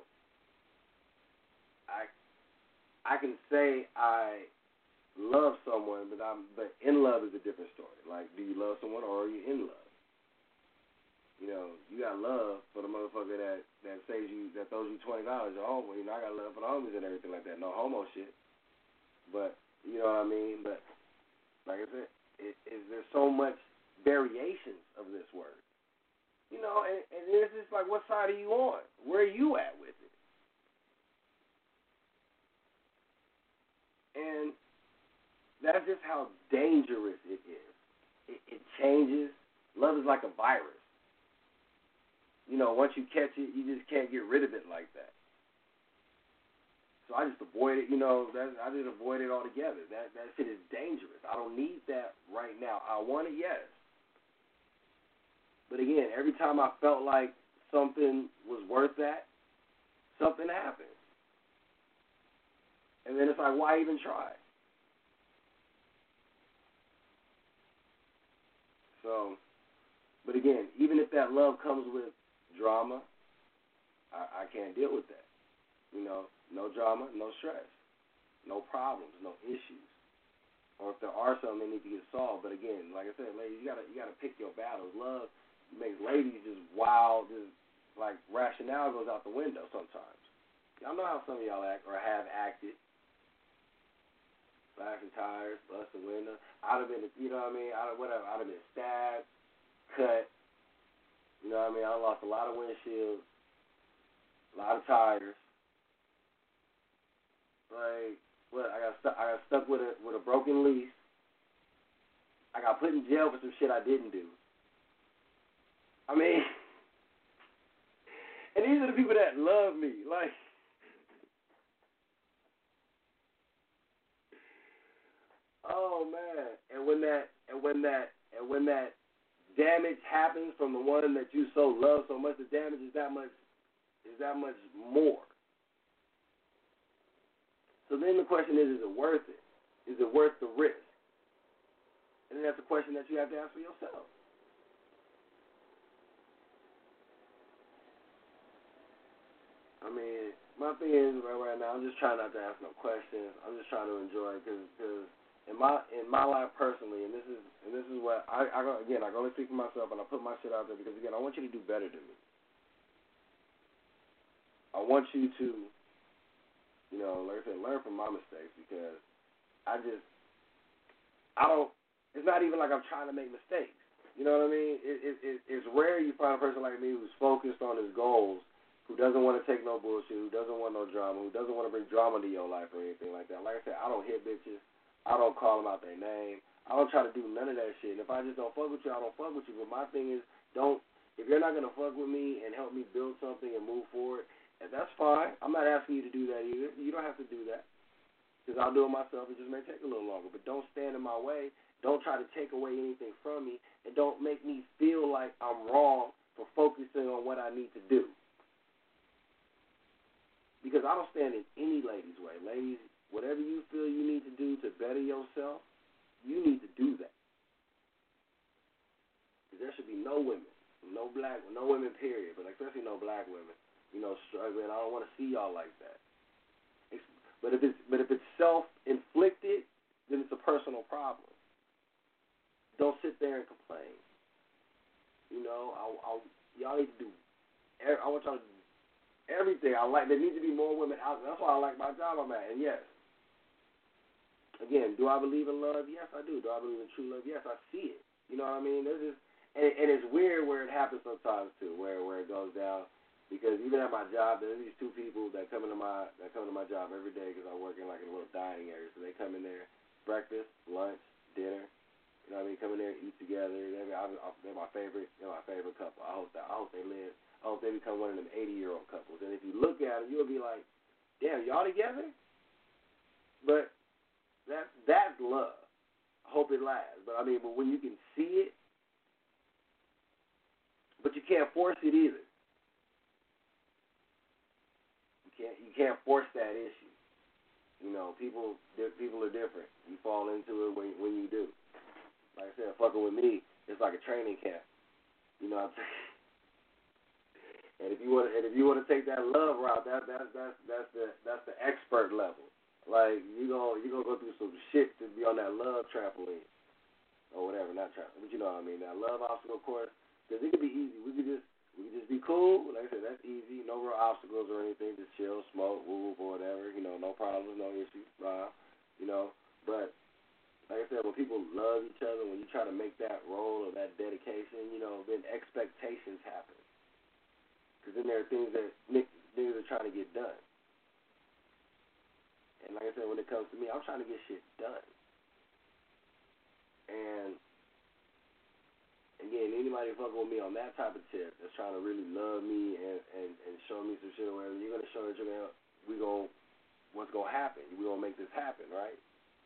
I I can say I love someone, but I'm but in love is a different story. Like, do you love someone or are you in love? You know, you got love for the motherfucker that that saves you, that throws you twenty dollars. Oh, well, you know, I got love for the homies and everything like that. No homo shit. But you know what I mean. But like I said, it, it, there's so much variations of this word. You know, and, and it's just like, what side are you on? Where are you at with it? And that's just how dangerous it is. It, it changes. Love is like a virus. You know, once you catch it, you just can't get rid of it like that. So I just avoid it, you know, that, I just avoid it altogether. That, that shit is dangerous. I don't need that right now. I want it, yes. But again, every time I felt like something was worth that, something happened. And then it's like, why even try? So, but again, even if that love comes with drama, I, I can't deal with that. You know, no drama, no stress, no problems, no issues. Or if there are some, they need to get solved. But again, like I said, ladies, you gotta you gotta pick your battles. Love makes ladies just wild, just like rationale goes out the window sometimes. Y'all know how some of y'all act or have acted. Flashing tires, busting windows. I'd have been, you know what I mean? I'd have, whatever. I'd have been stabbed, cut. You know what I mean? I lost a lot of windshields, a lot of tires. Like, what? I got stuck. I got stuck with a with a broken lease. I got put in jail for some shit I didn't do. I mean, and these are the people that love me. Like, oh man. And when that, and when that, and when that damage happens from the one that you so love so much, the damage is that much, is that much more. So then the question is, is it worth it? Is it worth the risk? And then that's a question that you have to ask for yourself. I mean, my thing is right, right now, I'm just trying not to ask no questions. I'm just trying to enjoy it because in my in my life personally, and this is and this is what I, I again I can only speak for myself, and I put my shit out there because again I want you to do better than me. I want you to, you know, like I said, learn from my mistakes because I just I don't. It's not even like I'm trying to make mistakes. You know what I mean? It, it, it, it's rare you find a person like me who's focused on his goals, who doesn't want to take no bullshit, who doesn't want no drama, who doesn't want to bring drama to your life or anything like that. Like I said, I don't hit bitches. I don't call them out their name. I don't try to do none of that shit. And if I just don't fuck with you, I don't fuck with you. But my thing is, don't, if you're not going to fuck with me and help me build something and move forward, and that's fine. I'm not asking you to do that either. You don't have to do that. Because I'll do it myself. It just may take a little longer. But don't stand in my way. Don't try to take away anything from me. And don't make me feel like I'm wrong for focusing on what I need to do. Because I don't stand in any lady's way. Ladies, whatever you feel you need to do to better yourself, you need to do that. Because there should be no women, no black, no women, period, but especially no black women, you know, struggling. I don't want to see y'all like that. It's, but if it's but if it's self-inflicted, then it's a personal problem. Don't sit there and complain. You know, I, I, y'all need to do. I want y'all to do everything. I like. There needs to be more women out there. That's why I like my job I'm at. And yes, again, do I believe in love? Yes, I do. Do I believe in true love? Yes, I see it. You know what I mean? There's just, and, and it's weird where it happens sometimes too, where where it goes down. Because even at my job, there's these two people that come into my that come to my job every day because I work in like a little dining area. So they come in there, breakfast, lunch, dinner. You know what I mean? Come in there, eat together. They're, they're my favorite. They're my favorite couple. I hope that. I hope they live. I hope they become one of them eighty-year-old couples. And if you look at them, you'll be like, damn, y'all together? But that's that's love. I hope it lasts. But I mean, but when you can see it, but you can't force it either. You can't you can't force that issue. You know, people people are different. You fall into it when when you do. Like I said, fucking with me, it's like a training camp. You know what I'm saying? And if you want, and if you want to take that love route, that that's that's that's the that's the expert level. Like you gonna you gonna go through some shit to be on that love trampoline or whatever, not trampoline, but you know what I mean. That love obstacle course, because it could be easy. We could just we could just be cool. Like I said, that's easy. No real obstacles or anything. Just chill, smoke, woo woo, or whatever. You know, no problems, no issues. Blah. You know, but. Like I said, when people love each other, when you try to make that role or that dedication, you know, then expectations happen. Because then there are things that niggas are trying to get done. And like I said, when it comes to me, I'm trying to get shit done. And, again, anybody fucking with me on that type of tip that's trying to really love me and, and, and show me some shit or whatever, you're going to show that you're going to, we going what's going to happen. We're going to make this happen, right?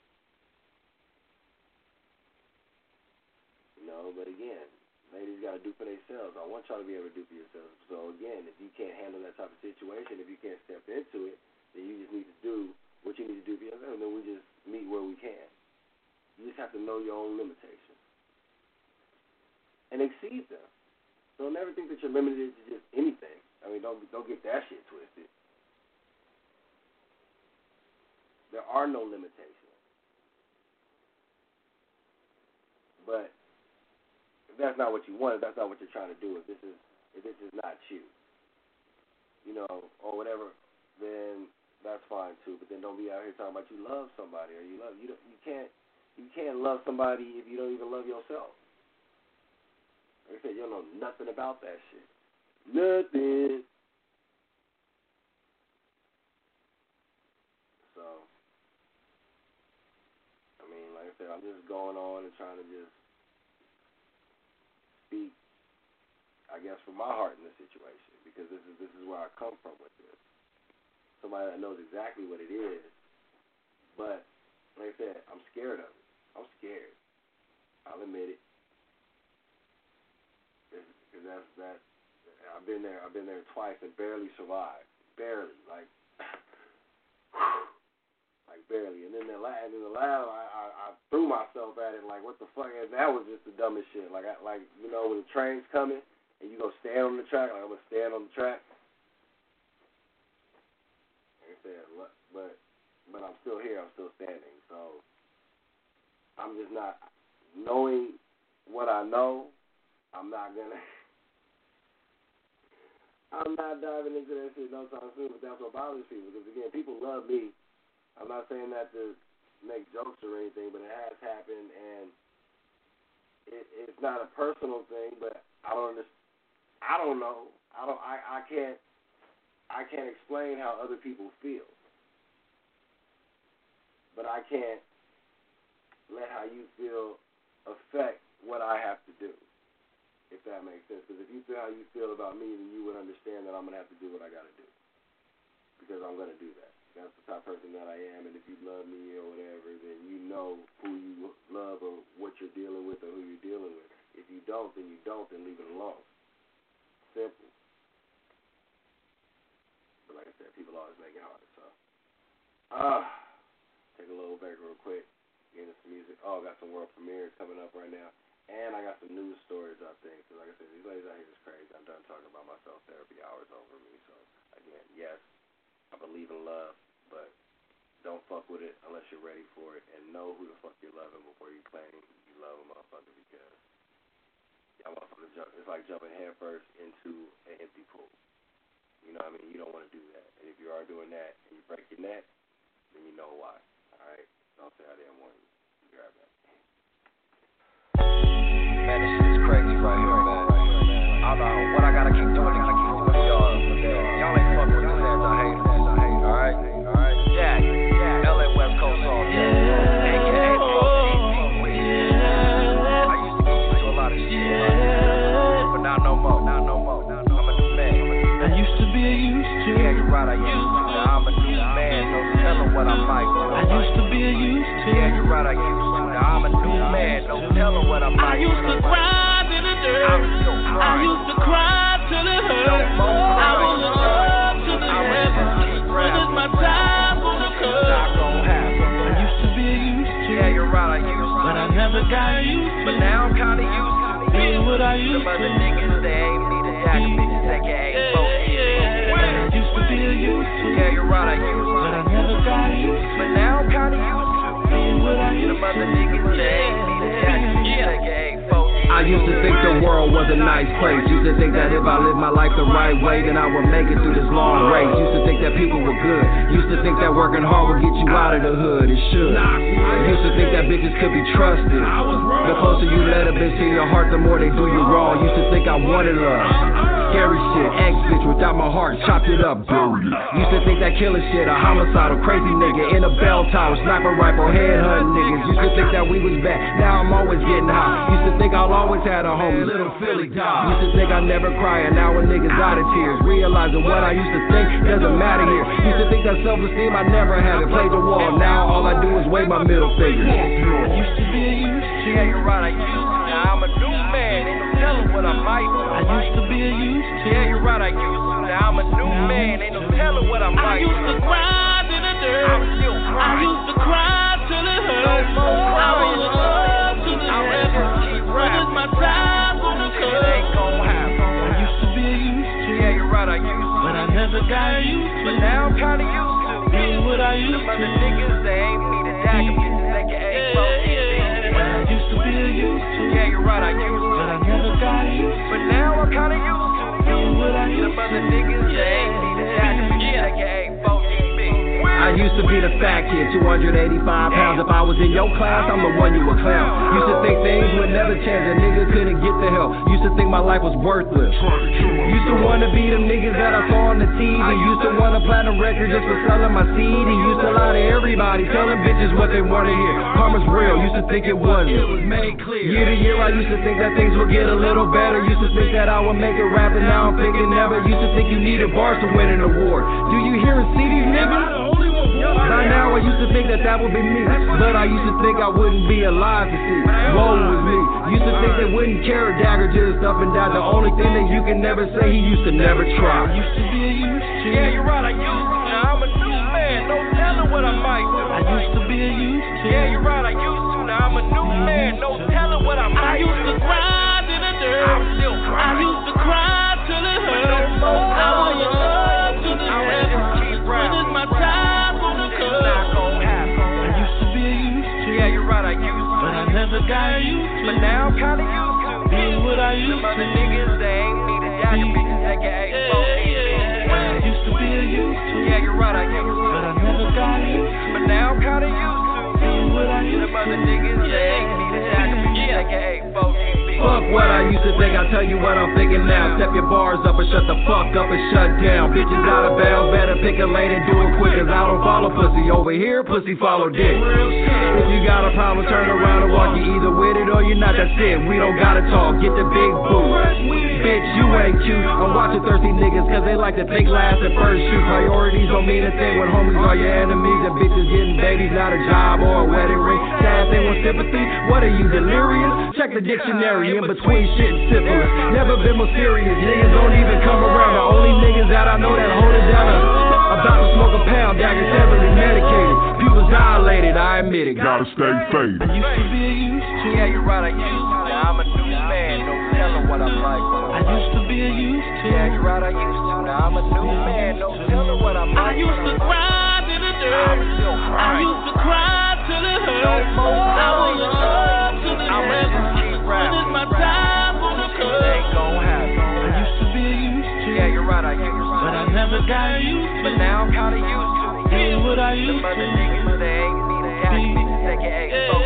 You know, but again, ladies got to do for themselves. I want y'all to be able to do for yourselves. So again, if you can't handle that type of situation, if you can't step into it, then you just need to do what you need to do for yourself, and then we just meet where we can. You just have to know your own limitations and exceed them. So never think that you're limited to just anything. I mean, don't don't get that shit twisted. There are no limitations. But if that's not what you want, if that's not what you're trying to do, if this is if this is not you, you know, or whatever, then that's fine too. But then don't be out here talking about you love somebody or you love you. Don't, you can't you can't love somebody if you don't even love yourself. Like I said, you don't know nothing about that shit. Nothing. So I'm just going on and trying to just speak, I guess, from my heart in this situation, because this is this is where I come from with this. Somebody that knows exactly what it is, but like I said, I'm scared of it. I'm scared. I'll admit it. Because that's that. I've been there. I've been there twice and barely survived. Barely, like, like barely. And then the lab, in the lab, I, I, I threw myself at it. Like, what the fuck? And that was just the dumbest shit. Like, I, like you know, when the train's coming and you go stand on the track. Like, I'm gonna stand on the track. Like I said, but but I'm still here. I'm still standing. So I'm just not knowing what I know. I'm not gonna. I'm not diving into that shit no time soon, but that's what bothers people. Because, again, people love me. I'm not saying that to make jokes or anything, but it has happened, and it, it's not a personal thing, but I don't understand. I don't know. I don't. I, I can't. I can't explain how other people feel, but I can't let how you feel affect what I have to do. If that makes sense. Because if you feel how you feel about me, then you would understand that I'm going to have to do what I got to do. Because I'm going to do that. That's the type of person that I am. And if you love me or whatever, then you know who you love or what you're dealing with or who you're dealing with. If you don't, then you don't, then leave it alone. Simple. But like I said, people always make it harder. So, uh, take a little break real quick. Get into some music. Oh, I got some world premieres coming up right now. And I got some news stories, I think, because like I said, these ladies out here is crazy. I'm done talking about my self-therapy hours over me. So, again, yes, I believe in love, but don't fuck with it unless you're ready for it, and know who the fuck you're loving before you claim you love a motherfucker, because y'all motherfuckers jump. It's like jumping headfirst into an empty pool. You know what I mean? You don't want to do that. And if you are doing that and you break your neck, then you know why. All right? Don't say I didn't warn you. You grab that. Man, this shit is crazy right here, man. I don't know what I gotta keep doing to keep doing to y'all. Y'all ain't fucking with this ass. I hate it. Alright? Alright? Yeah, yeah. L A West Coast song. Yeah. A K A I used to get used to a lot of shit, but now no more. Now no more. I'm a new man. I used to be a used to. Yeah, you're right. I used to. Now I'm a new man. No telling what I'm like. I used to be a used to. Yeah, you're right. I used to. Now I'm a new man. No telling what I'm like. I used to cry in the dirt. I used to cry till it hurt. I was up to the heavens. When it's my time for the curve. I used to be a used to. Yeah, you're right. I used to. But I never got used to. But now I'm kinda used to being what I used to. Some other niggas, they ain't me to jack bitches, A K A both. I used to be a used to. Yeah, you're right. I used to. But I never got used to. But now I'm kinda used to being what I used to. Some other niggas, they ain't me to jack bitches, A K A both. I used to think the world was a nice place. Used to think that if I lived my life the right way, then I would make it through this long race. Used to think that people were good. Used to think that working hard would get you out of the hood. It should. Used to think that bitches could be trusted. The closer you let a bitch in your heart, the more they do you wrong. Used to think I wanted love. Scary shit, ex-bitch without my heart, chopped it up, buried it. Used to think that killing shit, a homicidal, crazy nigga in a bell tower, sniper rifle, headhunting niggas. Used to think that we was bad, now I'm always getting high. Used to think I'll always had a homie, little Philly dog. Used to think I never cry, and now a nigga's out of tears. Realizing what I used to think doesn't matter here. Used to think that self-esteem I never had it, played the wall. Now all I do is wave my middle finger. I used to be a used to. Yeah, you're right. I used to. Now I'm a new man, ain't no telling what I might do. I used to be a used to. Yeah, you're right. I used to. Now I'm a new man, ain't no telling what I might do. I used to cry in the dirt. I'm still I crying. used to cry till it hurt. I was up to the heavens. When it's my time for the curve. It ain't gon' happen. I used to be a used to. Yeah, you're right. I used to. But I never got used to. But now I'm kinda used to being what I used Some to. other niggas, they ain't me to jack bitches, A K A both. I used to be a used to. Yeah, you're right. I used to. But I never got used to. But now I'm kinda used to being what I used Some other niggas, they ain't me to jack bitches, A K A both. I used to be the fat kid, two hundred eighty-five pounds. If I was in your class, I'm the one you would clown. Used to think things would never change, a nigga couldn't get the help. Used to to think my life was worthless. Used to wanna be them niggas that I saw on the T V. Used to wanna platinum record just for selling my C D. Used to lie to everybody, telling bitches what they wanna hear. Karma's real, used to think it wasn't. It was made clear. Year to year, I used to think that things would get a little better. Used to think that I would make it rap, and now I'm thinking never. Used to think you needed bars to win an award. Do you hear and see these niggas? By now, I used to think that that would be me, but I used to think I wouldn't be alive to see. Woe was me. Used to think they wouldn't care a dagger just up and down. The only thing that you can never say, he used to never try. I used to be a used to. Yeah, you're right, I used to. Now I'm a new man, no telling what I might do. I used to be a used to. Yeah, you're right, I used to. Now I'm a new man, no telling what I might do. I used to cry to the dirt. I'm still crying. I used to cry till it hurt. I was in love to the heaven. When is my time gonna come? I used to be a used to. Yeah, you're right, I used to. But I never got used to. But now I'm kinda used to being what I used to. Some other niggas, they ain't need a jacket, bitches, they get eight, four, I used to be a used to. Yeah, you're right, I used to. But I never got used to. But now I'm kinda used to being what I used to. Some other niggas, they ain't need a jacket, bitches, they get eight, four, Fuck what I used to think, I'll tell you what I'm thinking now. Step your bars up and shut the fuck up and shut down. Bitches out of bounds, better pick a lane and do it quick, cause I don't follow pussy. Over here, pussy follow dick. If you got a problem, turn around and walk. You either with it or you're not, that's it. We don't gotta talk, get the big boo. Bitch, you ain't cute. I'm watching thirsty niggas cause they like to think last and first shoot. Priorities don't mean a thing when homies are your enemies. And bitches getting babies, not a job or a wedding ring. Sad thing with sympathy, what are you, delirious? Check the dictionary. In between shit and syphilis, never been more serious. Niggas don't even come around. The only niggas that I know that hold it down are about to smoke a pound, daggers heavily medicated. Pupils dilated, I admit it. Gotta stay faded. I used to be a used to. Yeah, you're right, I used to. Now I'm a new man, no telling what I'm like. I used to be a used to. Yeah, you're right, I used to. Now I'm a new man, no telling what I'm like. I used to cry to the dirt. I'm still crying. I used to cry till it hurt. I was in love to the heaven. When is my time gonna come? Ain't gon' happen. I used to be a used to. Yeah, you're right, I used to. But I never got used to. But now I'm kinda used to being what I used to. Some other niggas, they ain't need a jacket, bitches, they get eight, four,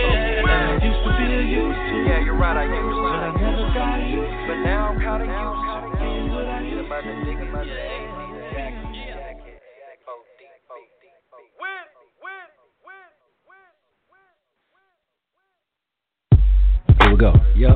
I used to be a used to. Yeah, you're right, I used to. But I never got used to. But now I'm kinda used to being what I used to. Some other niggas, they ain't need a jacket, jacket, four, four, four. Win, win, win, win, win. Here we go. Yup.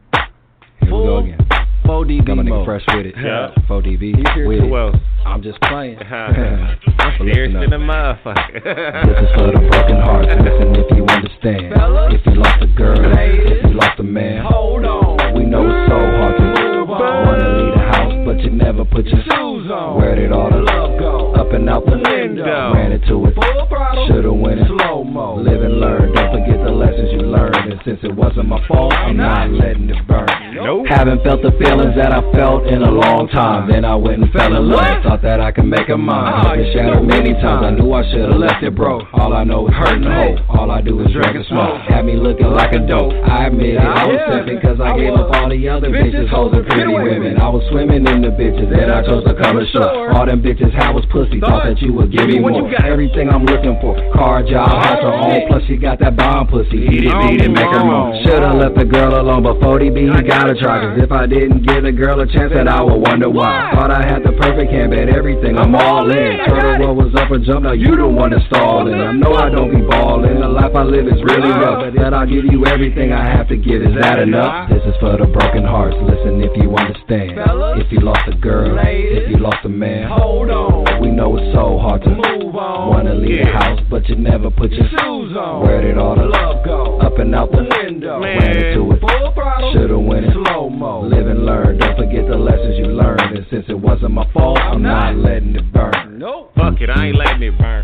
Here we go again. four D B Got my nigga mode. fresh with it. Yeah. four D B. He's here with too it. well. I'm just playing. I'm serious in the motherfucker. This is for the broken hearts. Listen if you understand. Fellas, if you lost a girl, ladies, if you lost a man, hold on. we know it's so hard to move on. Wanna leave the house, but you never put your shoes on. Where did all the love go? Up and out the window. Ran into it. Full throttle. Should've went it. Slow mo. Live and learn. Don't forget the lessons you learned. And since it wasn't my fault, I'm not letting it burn. Nope. Haven't felt the feelings that I felt in a long time. Then I went and fell in love. Thought that I could make a mine. Oh, I've been shattered many times. I knew I should've left it broke. All I know is hurt and hope. All I do is drink and smoke. Had me looking like a dope. I admit it. I was tripping cause I gave up all the other bitches, hoes and pretty women. I was swimming in the bitches. Then I chose to come ashore. All them bitches had was pussy. Thought that you would give me more. Everything I'm looking for. Car, job, house, her own. Plus she got that bomb pussy. Eat it, beat it, make her moan. Should've left the girl alone. But forty B, he gotta try. Cause if I didn't give the girl a chance, then I would wonder why. Thought I had the perfect hand, bet everything, I'm all in. Turtle what was up and jump, now you the one that's stalling. I know I don't be ballin', the life I live is really rough. But that I'll give you everything I have to give, is that enough? This is for the broken hearts, listen if you understand. If you lost a girl, if you lost a man, hold on. We know it's so hard to move on. Wanna leave the house, but you never put your shoes on. Where did all the love go? Up and out the window. Ran into it. Full throttle. Should've went it. Slow mo. Live and learn. Don't forget the lessons you learned. And since it wasn't my fault, I'm not letting it burn. Nope. Fuck it, I ain't letting it burn.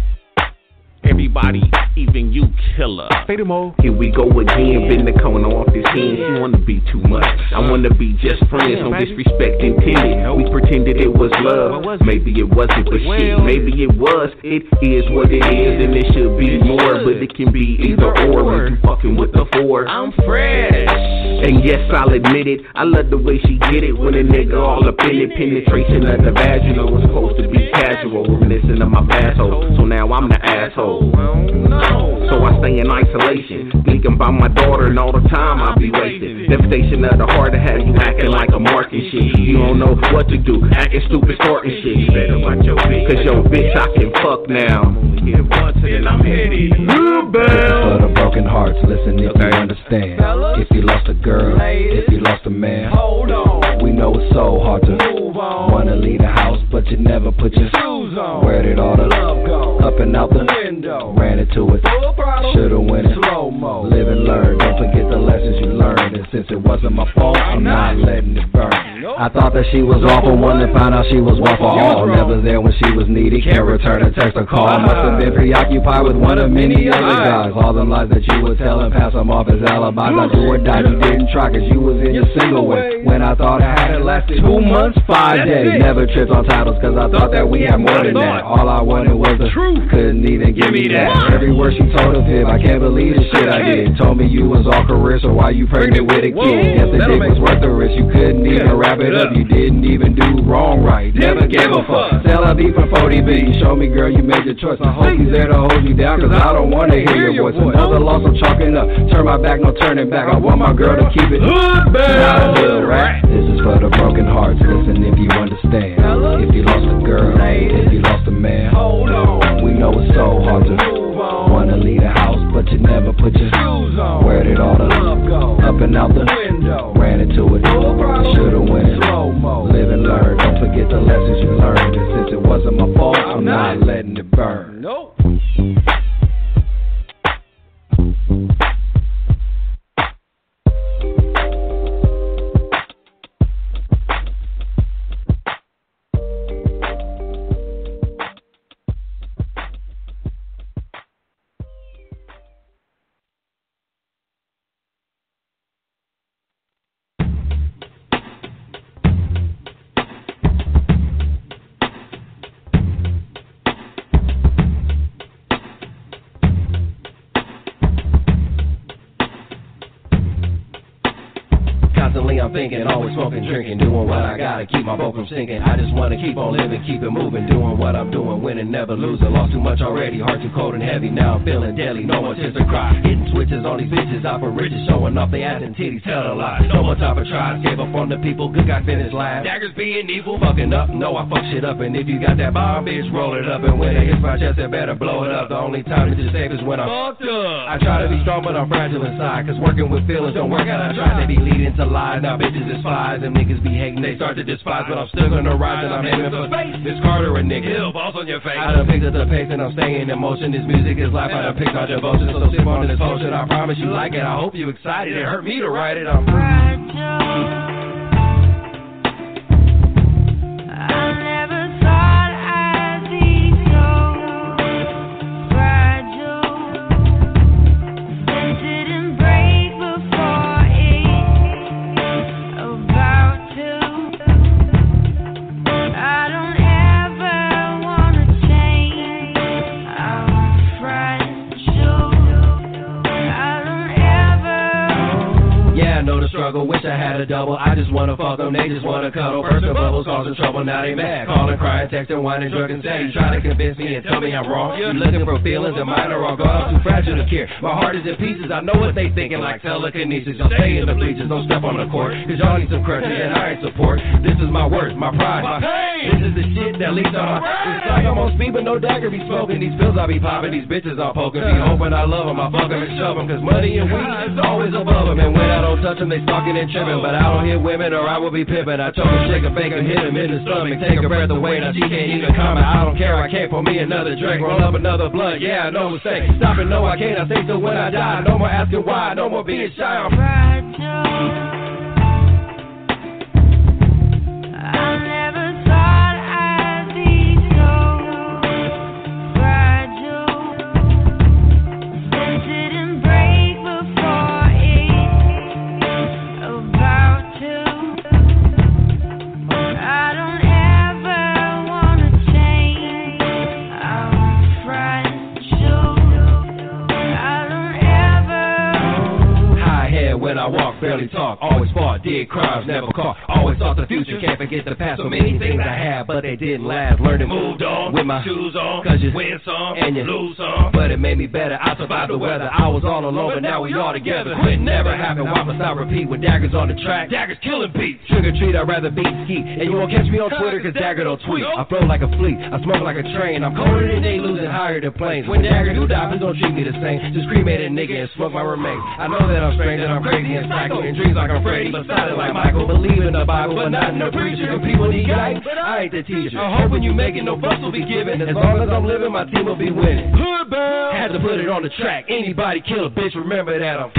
Everybody, even you, killer. Here we go again, been the corner off his hands. You wanna be too much. I wanna be just friends, no disrespect intended. We pretended it was love, maybe it wasn't, but shit, maybe it was. It is what it is, and it should be more, but it can be either or. When you fucking with the four, I'm fresh. And yes, I'll admit it, I love the way she get it. When a nigga all up in it, penetration of the vaginal was supposed to be casual, reminiscent of my past hole. So now I'm the asshole. So I stay in isolation, thinking about my daughter, and all the time I be wasting. Devastation of the heart to have you acting like a mark and shit. You don't know what to do, acting stupid, snorting shit. You better watch your bitch, cause your bitch I can fuck now. Get once and I'm headed. For the broken hearts, listen if okay. you understand. If you lost a girl, if you lost a man, hold on. We know it's so hard to move on. Wanna leave the house, but you never put your shoes on. Where did all the love go? Up and out the window. Ran into it. Should've went it slow mo. Live and learn. Don't forget the lessons you learned. And since it wasn't my fault, I'm not letting it burn. I thought that she was awful one and found out she was one for all. Never there when she was needy. Can't return a text or call. Must have been preoccupied with one of many other guys. All the lies that you would tell and pass them off as alibis. I do or die, you didn't try cause you was in your single way. When I thought I had it lasted two months, five days. Never tripped on titles cause I thought that we had more than that. All I wanted was the truth. Couldn't even give me that. Every word she told of him, I can't believe the shit I did. Told me you was all career, so why you pregnant with a kid? Guess the dick was worth the risk. You couldn't even wrap it up. You didn't even do wrong right. Never gave a fuck. Sell a beat for forty B. Show me, girl, you made your choice. I hope he's there to hold you down, cause I don't wanna hear your voice. Another loss, I'm chalking up. Turn my back, no turning back. I want my girl to keep it not a hood rat. This is for the broken hearts. Listen if you understand. If you lost a girl, if you lost a man, hold on. We know it's so hard to move on. Wanna leave the house, but you never put your shoes on. Where did all the love go? Up and out the window. Ran into it. Should've went it slow mo. Live and learn. Don't forget the lessons you learned. And since it wasn't my fault, I'm not letting it burn. Nope. I'm thinking, always smoking, drinking, doing what I gotta keep my boat from sinking. I just wanna keep on living, keep it moving, doing what I'm doing, winning, never losing. Lost too much already, heart too cold and heavy. Now I'm feeling deadly, no more tears to cry. Hitting switches on these bitches, out for riches, showing off they ass and titties, tell a lie. No more time for tries, gave up on the people, good guy finished last. Daggers being evil, fucking up, no I fuck shit up. And if you got that bomb, bitch, roll it up. And when it hits my chest, it better blow it up. The only time it's safe is when I'm fucked up. I try to be strong, but I'm fragile inside, cause working with feelings don't work out. I try to be leading to lies, now bitches is flies. Them niggas be hating, they start to despise, but I'm still gonna rise and I'm aiming for space. This Carter a nigga, ill balls on your face. I done picked up the pace and I'm staying in motion. This music is life, I done picked out devotion. So sip on this potion, I promise you like it. I hope you excited, it hurt me to write it. I'm fragile. Wish I had a double, I just wanna fuck them, they just wanna cuddle. Personal bubbles causing trouble, now they mad. Calling, crying, texting, whining, drug and steady. Trying to convince me and tell me I'm wrong. You looking for feelings and mine are all gone. I'm too fragile to care, my heart is in pieces. I know what they thinking, like telekinesis. Y'all stay in the bleachers, don't step on the court, cause y'all need some crutches and I ain't support. This is my words, my pride, my pain. This is the shit that leaks on my right. It's like I'm on speed but no dagger be smoking. These pills I be popping, these bitches I'm poking. Be hoping I love them, I fuck them and shove them. Cause money and weed is always above them. And when I don't touch them, they stalking and tripping. But I don't hit women or I will be pimping. I told her shake a bacon, hit him in the stomach. Take a breath away, now she can't even comment. I don't care, I can't pour me another drink. Roll up another blunt, yeah, no mistake. Stop it, no I can't, I say so when I die. No more asking why, no more being shy. I'm fragile. rarely talk. Always fought, did crimes, never caught. Always thought the future, can't forget the past. So many things I had, but they didn't last. Learned and moved on with my shoes on. Cause you win some and you lose some. But it made me better. I survived the weather. I was all alone, but now we all together. Quit never happened. Why must I repeat with daggers on the track? Daggers killing beats. Trick or treat, I'd rather beat ski. And you won't catch me on Twitter cause Dagger don't tweet. I flow like a fleet. I smoke like a train. I'm colder than they losing higher than planes. When Dagger do die, please don't treat me the same. Just cremate a nigga and smoke my remains. I know that I'm strange and I'm crazy and psycho. And dreams like I'm Freddy, but silent like Michael. Believe in the Bible, but not in the preacher. And people need guidance, but I ain't the teacher. I'm hoping you make it, no fuss will be given. As long as I'm living, my team will be winning. Hood bound. Had to put it on the track. Anybody kill a bitch, remember that I'm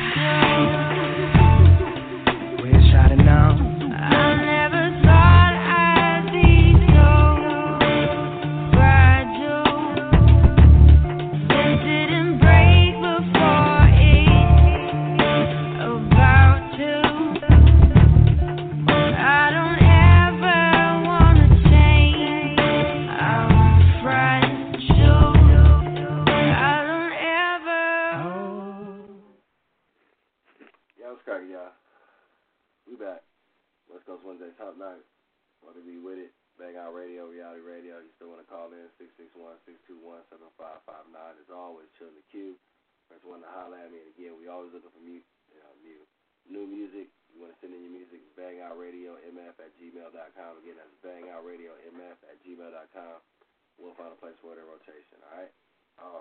We're shining now. I never thought I'd be so fragile. It didn't break before it's about to. I don't ever wanna change. I'm fragile. I don't ever. Yeah, what's cracking, y'all? We back. West Coast Wednesday Top Night. Want to be with it? Bang Out Radio, Reality Radio. You still want to call in? six six one, six two one, seven five five nine. As always, chill in the queue. Press one to holler at me. And again, we always looking for mute, you know, mute. New music. You want to send in your music? Bang Out Radio, M F at gmail dot com. Again, that's Bang Out Radio, M F at gmail dot com. We'll find a place for it in rotation, all right? Oh.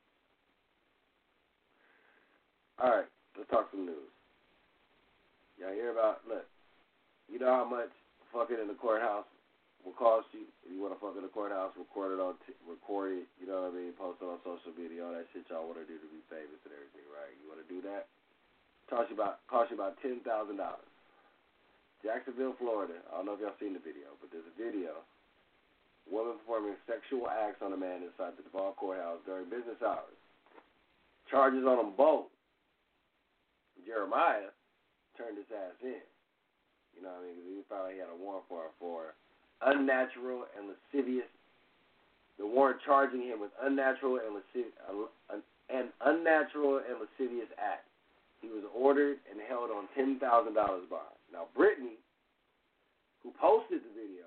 All right, let's talk some news. Y'all hear about, look, you know how much fucking in the courthouse will cost you? If you want to fuck in the courthouse, record it, on t- record it, you know what I mean, post it on social media, all that shit y'all want to do to be famous and everything, right? You want to do that? Cost you about, cost you about ten thousand dollars. Jacksonville, Florida, I don't know if y'all seen the video, but there's a video. Woman performing sexual acts on a man inside the Duval courthouse during business hours. Charges on them both. Jeremiah turned his ass in. You know what I mean? Because he found he had a warrant for for unnatural and lascivious. The warrant charging him with unnatural and lascivious, uh, an unnatural and lascivious act. He was ordered and held on ten thousand dollars bond. Now, Brittany, who posted the video,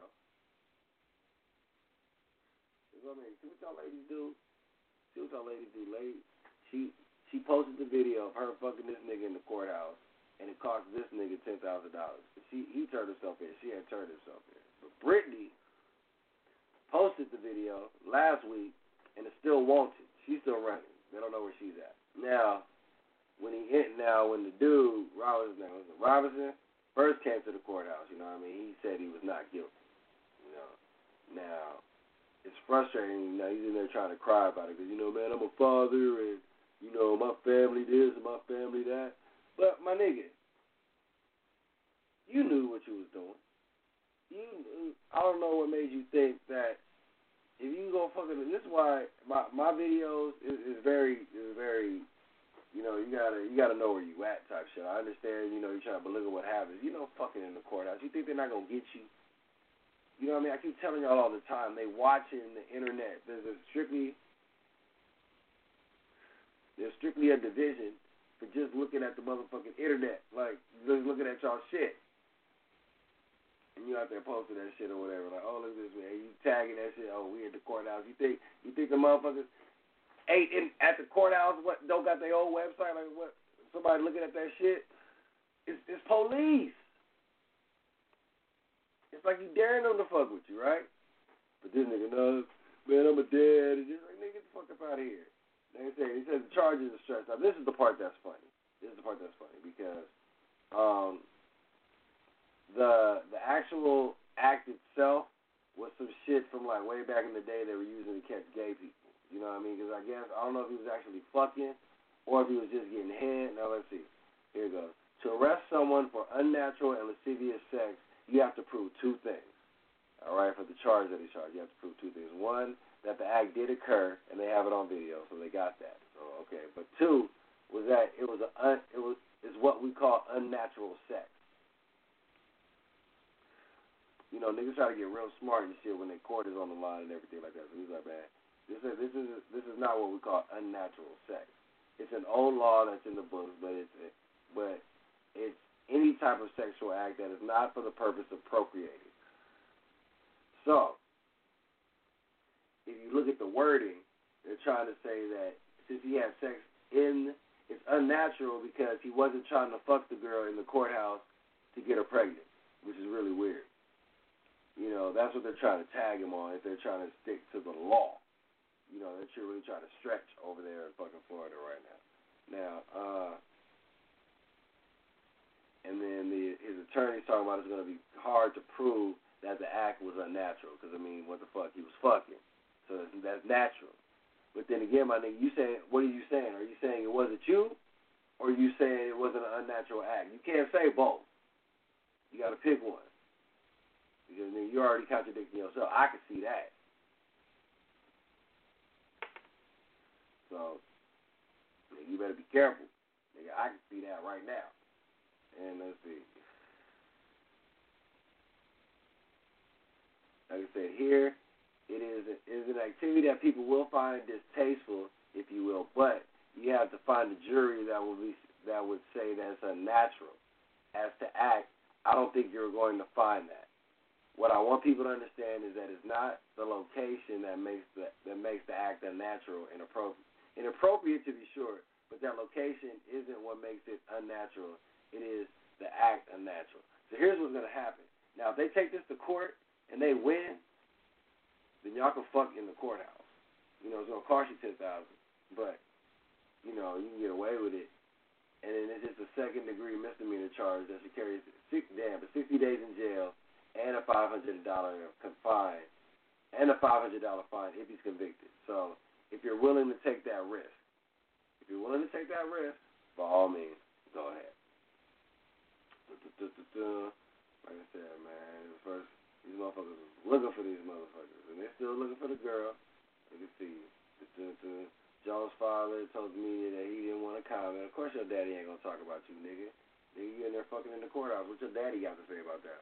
you know what I mean? See what y'all ladies do? See what y'all ladies do, ladies? She she posted the video of her fucking this nigga in the courthouse. And it cost this nigga ten thousand dollars. She he turned herself in. She had turned herself in. But Brittany posted the video last week, and it's still wanted. She's still running. They don't know where she's at. Now, when he hit, now when the dude Robinson, Robinson first came to the courthouse, you know what I mean? He said he was not guilty. You know. Now, it's frustrating. You know, he's in there trying to cry about it because you know, man, I'm a father, and you know, my family this and my family that. But, my nigga, you knew what you was doing. You knew, I don't know what made you think that if you go fucking, this is why my my videos is, is very, is very, you know, you gotta, you gotta know where you at type shit. I understand, you know, you're trying to belittle what happens. You know, fucking in the courthouse. You think they're not gonna get you? You know what I mean? I keep telling y'all all the time, they watching the internet. There's a strictly, there's strictly a division for just looking at the motherfucking internet, like, just looking at y'all shit. And you out there posting that shit or whatever, like, oh, look at this, man, you tagging that shit, oh, we at the courthouse. You think you think the motherfuckers ain't in, at the courthouse, what, don't got their own website, like, what, somebody looking at that shit? It's, it's police. It's like you daring them to fuck with you, right? But this nigga knows, man, I'm a dad, and just like, nigga, get the fuck up out of here. They say, he says the charges are stressed out. This is the part that's funny. This is the part that's funny because um, the the actual act itself was some shit from like way back in the day they were using to catch gay people. You know what I mean? Because I guess I don't know if he was actually fucking or if he was just getting head. Now let's see. Here it goes. To arrest someone for unnatural and lascivious sex, you have to prove two things. All right, for the charge that he charged, you have to prove two things. One, that the act did occur, and they have it on video, so they got that. So okay, but two was that it was a un, it was is what we call unnatural sex. You know, niggas try to get real smart and shit when their court is on the line and everything like that. So he's like, man, this is this is this is not what we call unnatural sex. It's an old law that's in the books, but it's but It's any type of sexual act that is not for the purpose of procreating. So, if you look at the wording, they're trying to say that since he had sex in, it's unnatural because he wasn't trying to fuck the girl in the courthouse to get her pregnant, which is really weird. You know, that's what they're trying to tag him on if they're trying to stick to the law. You know, they're really trying to stretch over there in fucking Florida right now. Now, uh, and then the, his attorney's talking about it's going to be hard to prove that the act was unnatural because, I mean, what the fuck? He was fucking. So that's, that's natural. But then again, my nigga, you saying, what are you saying? Are you saying it wasn't you or are you saying it wasn't an unnatural act? You can't say both. You got to pick one. Because then you're already contradicting yourself. I can see that. So, nigga, you better be careful. Nigga, I can see that right now. And let's see. Like I said, here, it is, it is an activity that people will find distasteful, if you will, but you have to find a jury that will be that would say that it's unnatural. As to act, I don't think you're going to find that. What I want people to understand is that it's not the location that makes the that makes the act unnatural, inappropriate. Inappropriate to be sure, but that location isn't what makes it unnatural. It is the act unnatural. So here's what's going to happen. Now, if they take this to court and they win, then y'all can fuck in the courthouse. You know, it's going to cost you ten thousand dollars, but, you know, you can get away with it. And then it's just a second-degree misdemeanor charge that should carry six, damn, but sixty days in jail and a five hundred dollars fine, and a five hundred dollars fine if he's convicted. So, if you're willing to take that risk, if you're willing to take that risk, by all means, go ahead. Like I said, man, first, these motherfuckers was looking for these motherfuckers, and they're still looking for the girl. You can see, Joe's father told the media that he didn't want to comment. Of course your daddy ain't going to talk about you, nigga. Nigga, you in there fucking in the courthouse. What your daddy got to say about that?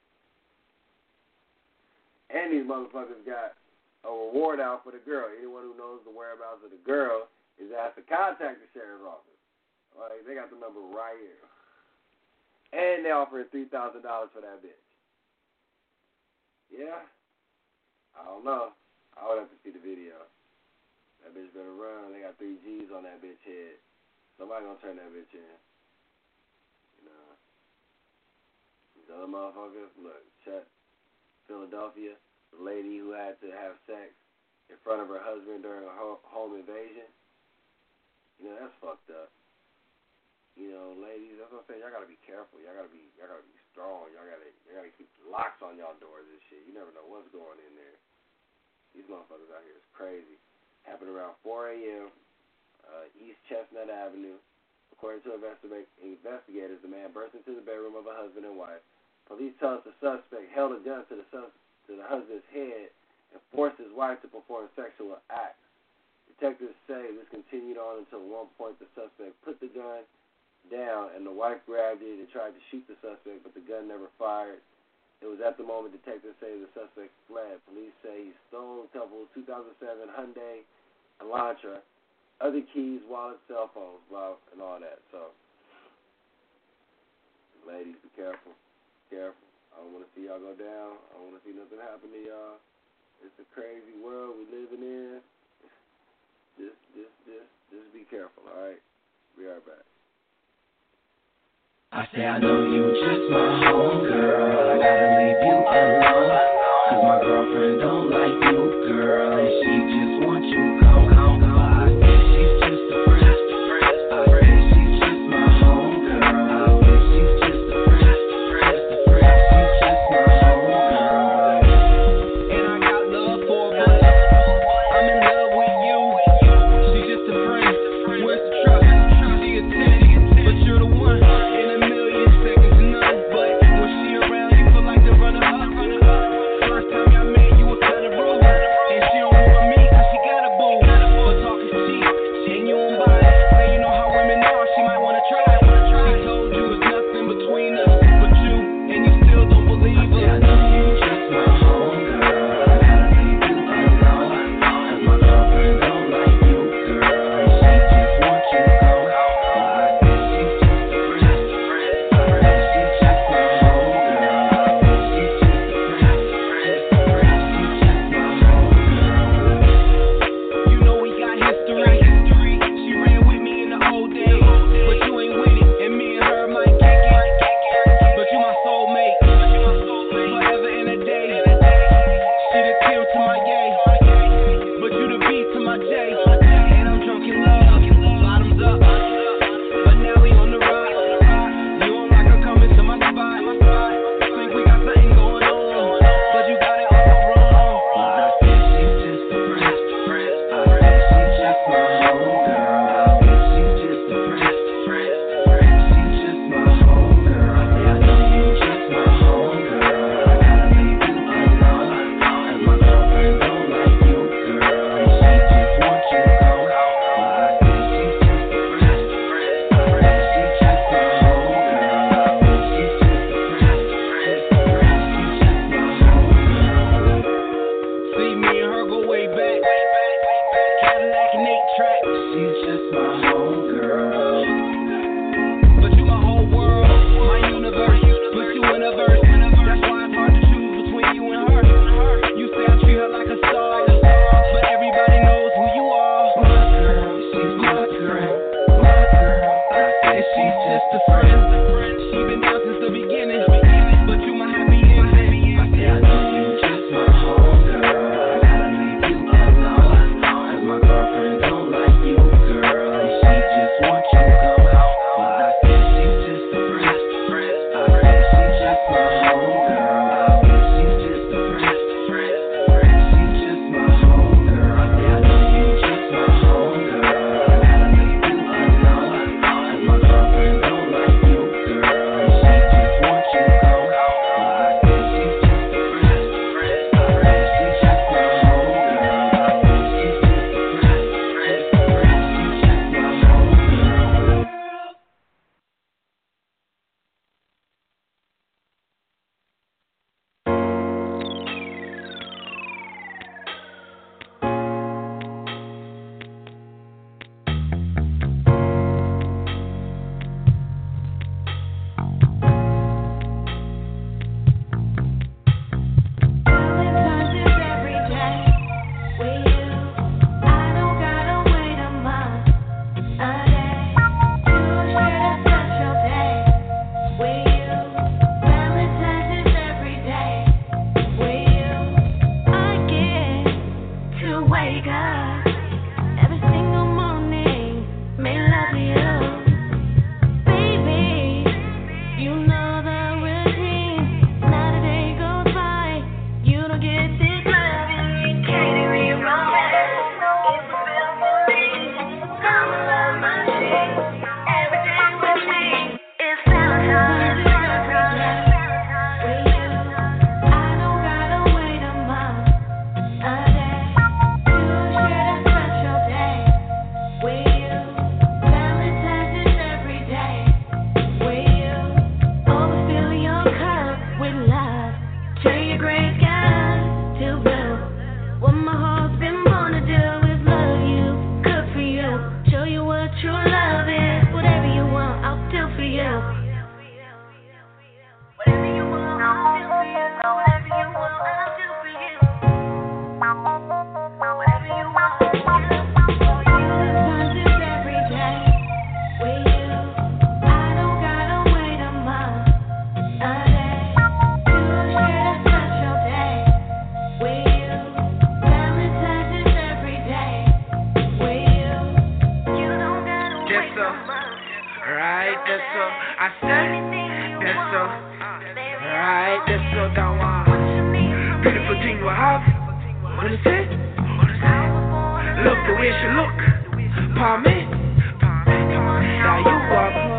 And these motherfuckers got a reward out for the girl. Anyone who knows the whereabouts of the girl is asked to contact the sheriff's office. Like, they got the number right here. And they offering three thousand dollars for that bitch. Yeah? I don't know. I would have to see the video. That bitch better run. They got three G's on that bitch head. Somebody gonna turn that bitch in. You know. These other motherfuckers, look, Chet, Philadelphia, the lady who had to have sex in front of her husband during a home invasion. You know, that's fucked up. You know, ladies, that's what I'm saying. Y'all gotta be careful. Y'all gotta be, y'all gotta be strong. Y'all gotta, y'all gotta keep locks on y'all doors and shit. You never know what's going in there. These motherfuckers out here is crazy. Happened around four a.m. Uh, East Chestnut Avenue. According to investigate, investigators, the man burst into the bedroom of a husband and wife. Police tell us the suspect held a gun to the sus- to the husband's head and forced his wife to perform sexual acts. Detectives say this continued on until at one point the suspect put the gun down and the wife grabbed it and tried to shoot the suspect, but the gun never fired. It was at the moment detectives say the suspect fled. Police say he stole a couple two thousand seven Hyundai Elantra, other keys, wallets, cell phones, blah, and all that. So, ladies, be careful. Careful. I don't want to see y'all go down. I don't want to see nothing happen to y'all. It's a crazy world we're living in. Just, just, just, just be careful, all right? Be right back. I say I know you just my homegirl. I gotta leave you alone, cause my girlfriend don't like you, girl, and she just wants you go, go, go. I bet she's just a friend. I bet she's just my homegirl. I bet she's just a friend. Just a friend. She's just my homegirl. And I got love for her, but I'm in love with you. She's just a friend. Where's the trust? She a ten, but you're the one. First time y'all met, you was kinda rude, and she don't want me 'cause she got a boo. so. Alright, let's slow down one. Beautiful thing you have. What is it? Love the way she look. Palm me. That you are.